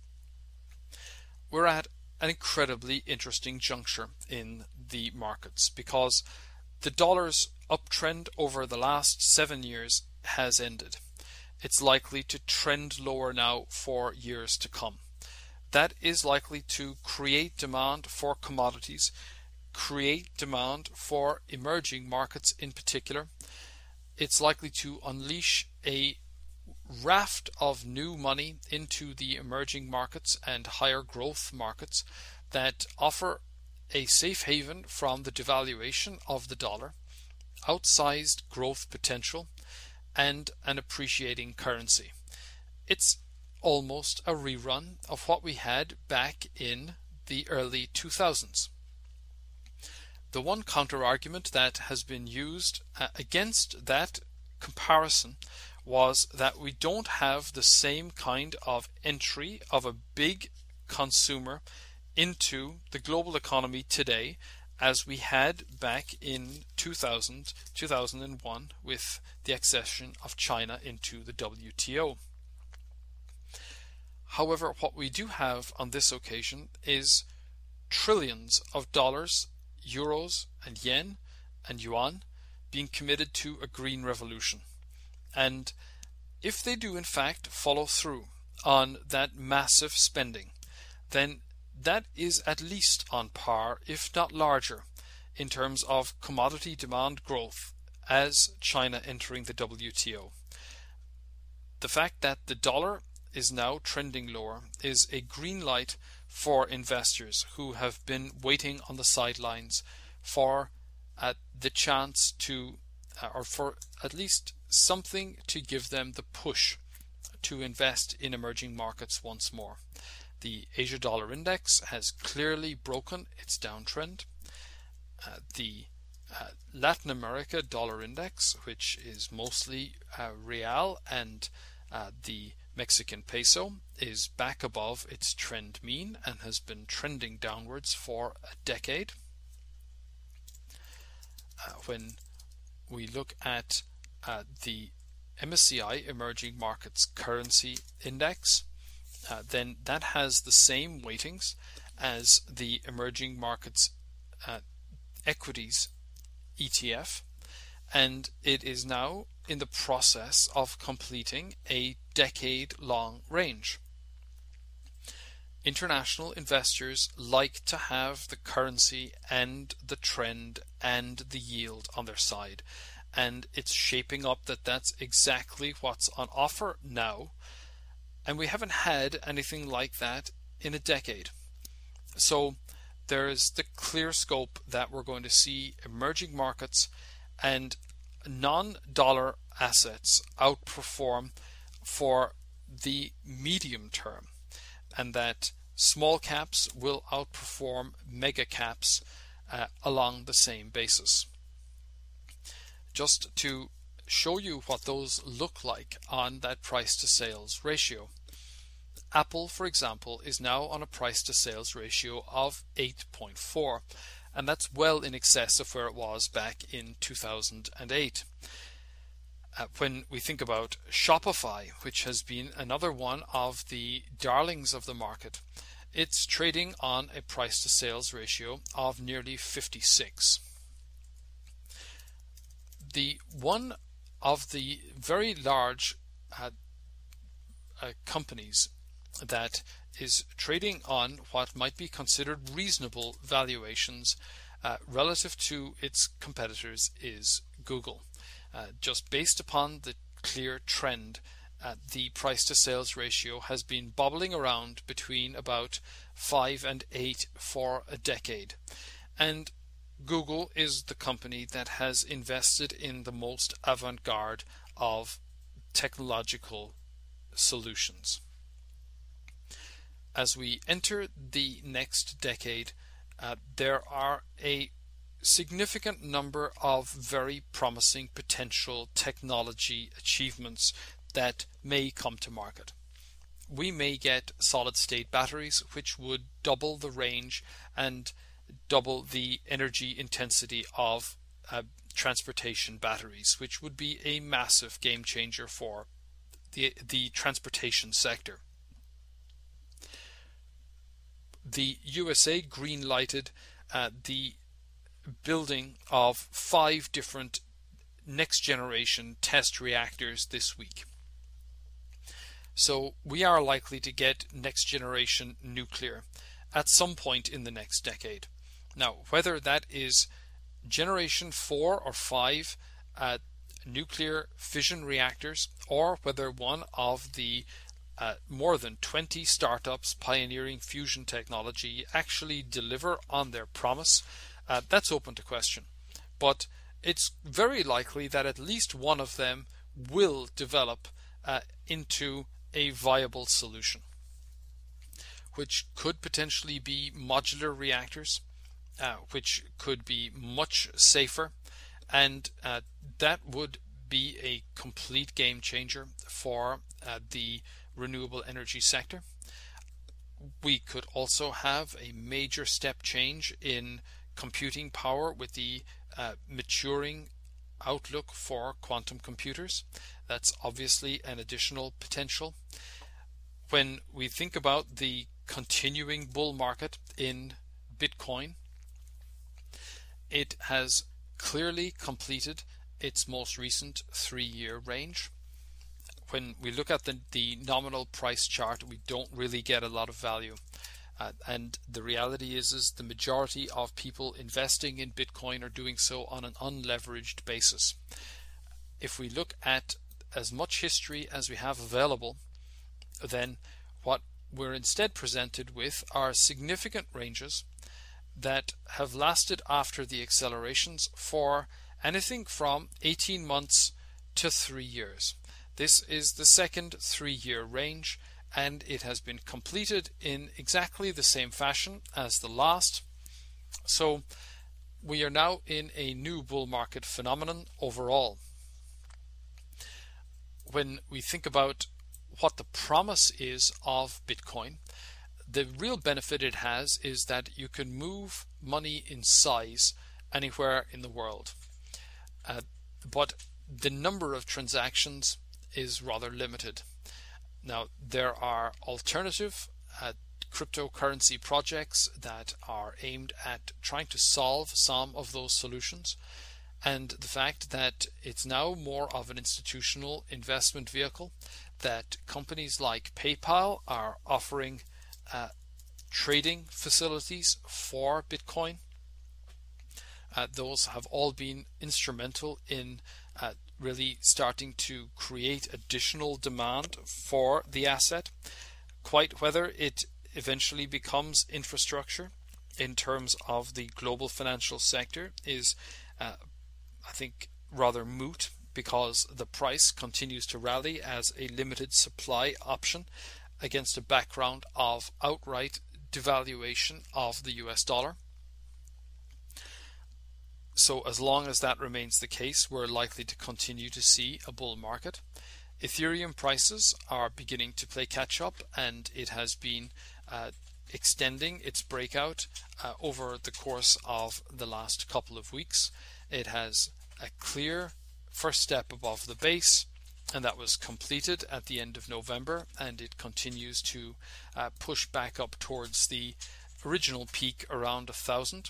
We're at an incredibly interesting juncture in the markets because the dollar's uptrend over the last seven years has ended. It's likely to trend lower now for years to come. That is likely to create demand for commodities, create demand for emerging markets in particular. It's likely to unleash a raft of new money into the emerging markets and higher growth markets that offer a safe haven from the devaluation of the dollar, outsized growth potential, and an appreciating currency. It's almost a rerun of what we had back in the early two thousands. The one counter-argument that has been used uh, against that comparison was that we don't have the same kind of entry of a big consumer into the global economy today as we had back in two thousand, two thousand one with the accession of China into the W T O. However, what we do have on this occasion is trillions of dollars, euros and yen and yuan being committed to a green revolution. And if they do in fact follow through on that massive spending, then that is at least on par, if not larger, in terms of commodity demand growth as China entering the W T O. The fact that the dollar is now trending lower is a green light for investors who have been waiting on the sidelines for uh, the chance to, uh, or for at least something to give them the push to invest in emerging markets once more. The Asia Dollar Index has clearly broken its downtrend. Uh, the uh, Latin America Dollar Index, which is mostly uh, real, and uh, the Mexican peso, is back above its trend mean and has been trending downwards for a decade. Uh, when we look at uh, the M S C I Emerging Markets Currency Index, uh, then that has the same weightings as the Emerging Markets uh, Equities E T F, and it is now in the process of completing a decade-long range. International investors like to have the currency and the trend and the yield on their side, and it's shaping up that that's exactly what's on offer now, and we haven't had anything like that in a decade. So there's the clear scope that we're going to see emerging markets and non-dollar assets outperform for the medium term, and that small caps will outperform mega caps uh, along the same basis. Just to show you what those look like on that price to sales ratio, Apple, for example, is now on a price to sales ratio of eight point four, and that's well in excess of where it was back in two thousand eight. Uh, when we think about Shopify, which has been another one of the darlings of the market, it's trading on a price to sales ratio of nearly fifty-six. The one of the very large uh, uh, companies that is trading on what might be considered reasonable valuations uh, relative to its competitors is Google. Uh, just based upon the clear trend, uh, the price to sales ratio has been bobbling around between about five and eight for a decade. And Google is the company that has invested in the most avant-garde of technological solutions. As we enter the next decade, uh, there are a significant number of very promising potential technology achievements that may come to market. We may get solid-state batteries which would double the range and double the energy intensity of uh, transportation batteries, which would be a massive game changer for the, the transportation sector. The U S A green-lighted uh, the building of five different next-generation test reactors this week. So we are likely to get next-generation nuclear at some point in the next decade. Now, whether that is generation four or five uh, nuclear fission reactors, or whether one of the uh, more than twenty startups pioneering fusion technology actually deliver on their promise, uh, that's open to question. But it's very likely that at least one of them will develop uh, into a viable solution, which could potentially be modular reactors, uh, which could be much safer, and uh, that would be a complete game changer for uh, the renewable energy sector. We could also have a major step change in computing power with the uh, maturing outlook for quantum computers. That's obviously an additional potential. When we think about the continuing bull market in Bitcoin, it has clearly completed its most recent three-year range. When we look at the, the nominal price chart, we don't really get a lot of value. Uh, and the reality is, is the majority of people investing in Bitcoin are doing so on an unleveraged basis. If we look at as much history as we have available, then what we're instead presented with are significant ranges that have lasted after the accelerations for anything from eighteen months to three years. This is the second three-year range, and it has been completed in exactly the same fashion as the last. So we are now in a new bull market phenomenon overall. When we think about what the promise is of Bitcoin, the real benefit it has is that you can move money in size anywhere in the world. Uh, but the number of transactions is rather limited. Now, there are alternative uh, cryptocurrency projects that are aimed at trying to solve some of those solutions, and the fact that it's now more of an institutional investment vehicle, that companies like PayPal are offering uh, trading facilities for Bitcoin. Uh, those have all been instrumental in uh, really starting to create additional demand for the asset. Quite whether it eventually becomes infrastructure in terms of the global financial sector is, uh, I think, rather moot, because the price continues to rally as a limited supply option against a background of outright devaluation of the U S dollar. So as long as that remains the case, we're likely to continue to see a bull market. Ethereum prices are beginning to play catch up, and it has been uh, extending its breakout uh, over the course of the last couple of weeks. It has a clear first step above the base, and that was completed at the end of November, and it continues to uh, push back up towards the original peak around a thousand.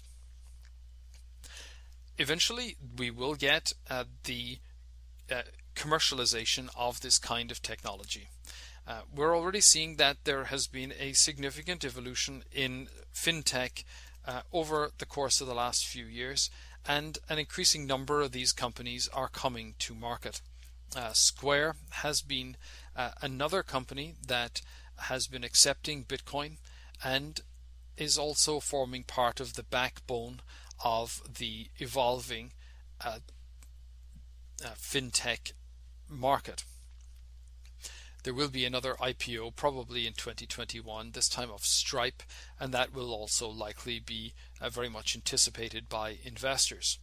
Eventually, we will get uh, the uh, commercialization of this kind of technology. Uh, we're already seeing that there has been a significant evolution in fintech uh, over the course of the last few years, and an increasing number of these companies are coming to market. Uh, Square has been uh, another company that has been accepting Bitcoin and is also forming part of the backbone of the evolving uh, uh, fintech market. There will be another I P O probably in twenty twenty-one, this time of Stripe, and that will also likely be uh, very much anticipated by investors.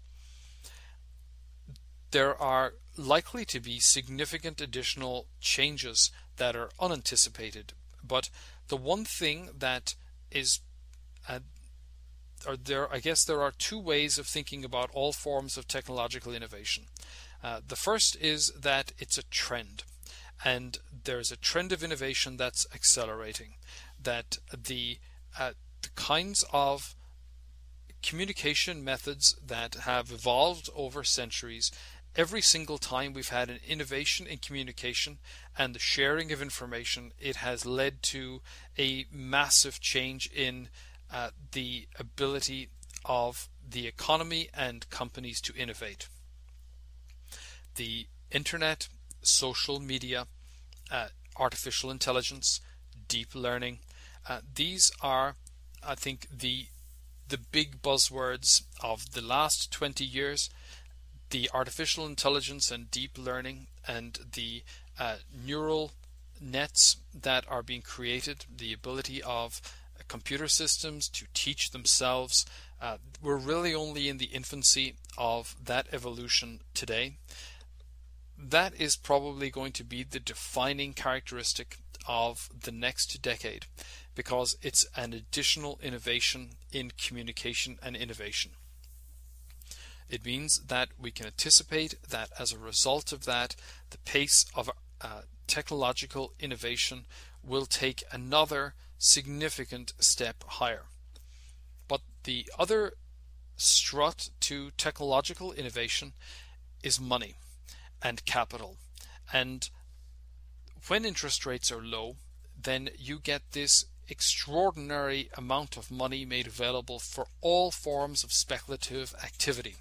There are likely to be significant additional changes that are unanticipated, but the one thing that is uh, or there I guess there are two ways of thinking about all forms of technological innovation. Uh, the first is that it's a trend, and there's a trend of innovation that's accelerating, that the, uh, the kinds of communication methods that have evolved over centuries, every single time we've had an innovation in communication and the sharing of information, it has led to a massive change in uh, the ability of the economy and companies to innovate. The internet, social media, uh, artificial intelligence, deep learning, uh, these are, I think, the the big buzzwords of the last twenty years. The artificial intelligence and deep learning and the uh, neural nets that are being created, the ability of uh, computer systems to teach themselves. Uh, we're really only in the infancy of that evolution today. That is probably going to be the defining characteristic of the next decade, because it's an additional innovation in communication and innovation. It means that we can anticipate that as a result of that, the pace of uh, technological innovation will take another significant step higher. But the other strut to technological innovation is money and capital. And when interest rates are low, then you get this extraordinary amount of money made available for all forms of speculative activity.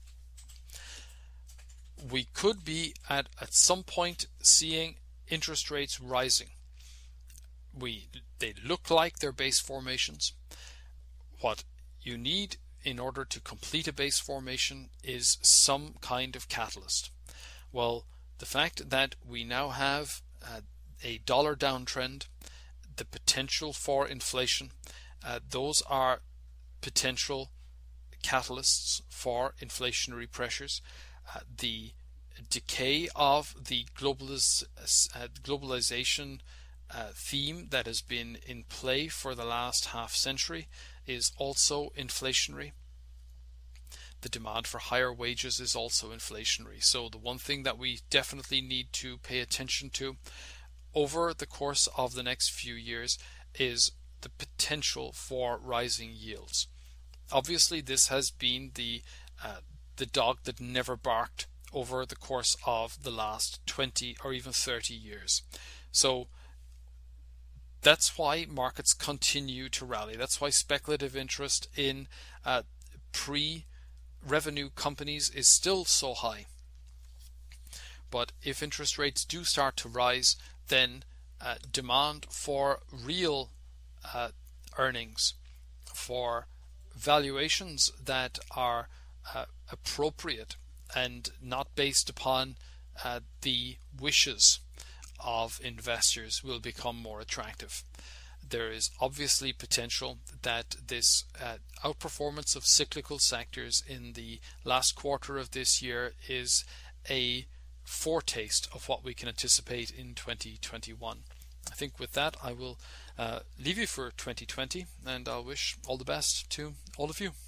We could be at, at some point seeing interest rates rising. We they look like they're base formations. What you need in order to complete a base formation is some kind of catalyst. Well, the fact that we now have uh, a dollar downtrend, the potential for inflation, uh, those are potential catalysts for inflationary pressures. Uh, the decay of the globaliz- uh, globalization uh, theme that has been in play for the last half century is also inflationary. The demand for higher wages is also inflationary. So the one thing that we definitely need to pay attention to over the course of the next few years is the potential for rising yields. Obviously, this has been the uh, the dog that never barked over the course of the last twenty or even thirty years. So that's why markets continue to rally. That's why speculative interest in uh, pre-revenue companies is still so high. But if interest rates do start to rise, then uh, demand for real uh, earnings, for valuations that are uh, appropriate and not based upon uh, the wishes of investors, will become more attractive. There is obviously potential that this uh, outperformance of cyclical sectors in the last quarter of this year is a foretaste of what we can anticipate in twenty twenty-one. I think with that I will uh, leave you for twenty twenty, and I'll wish all the best to all of you.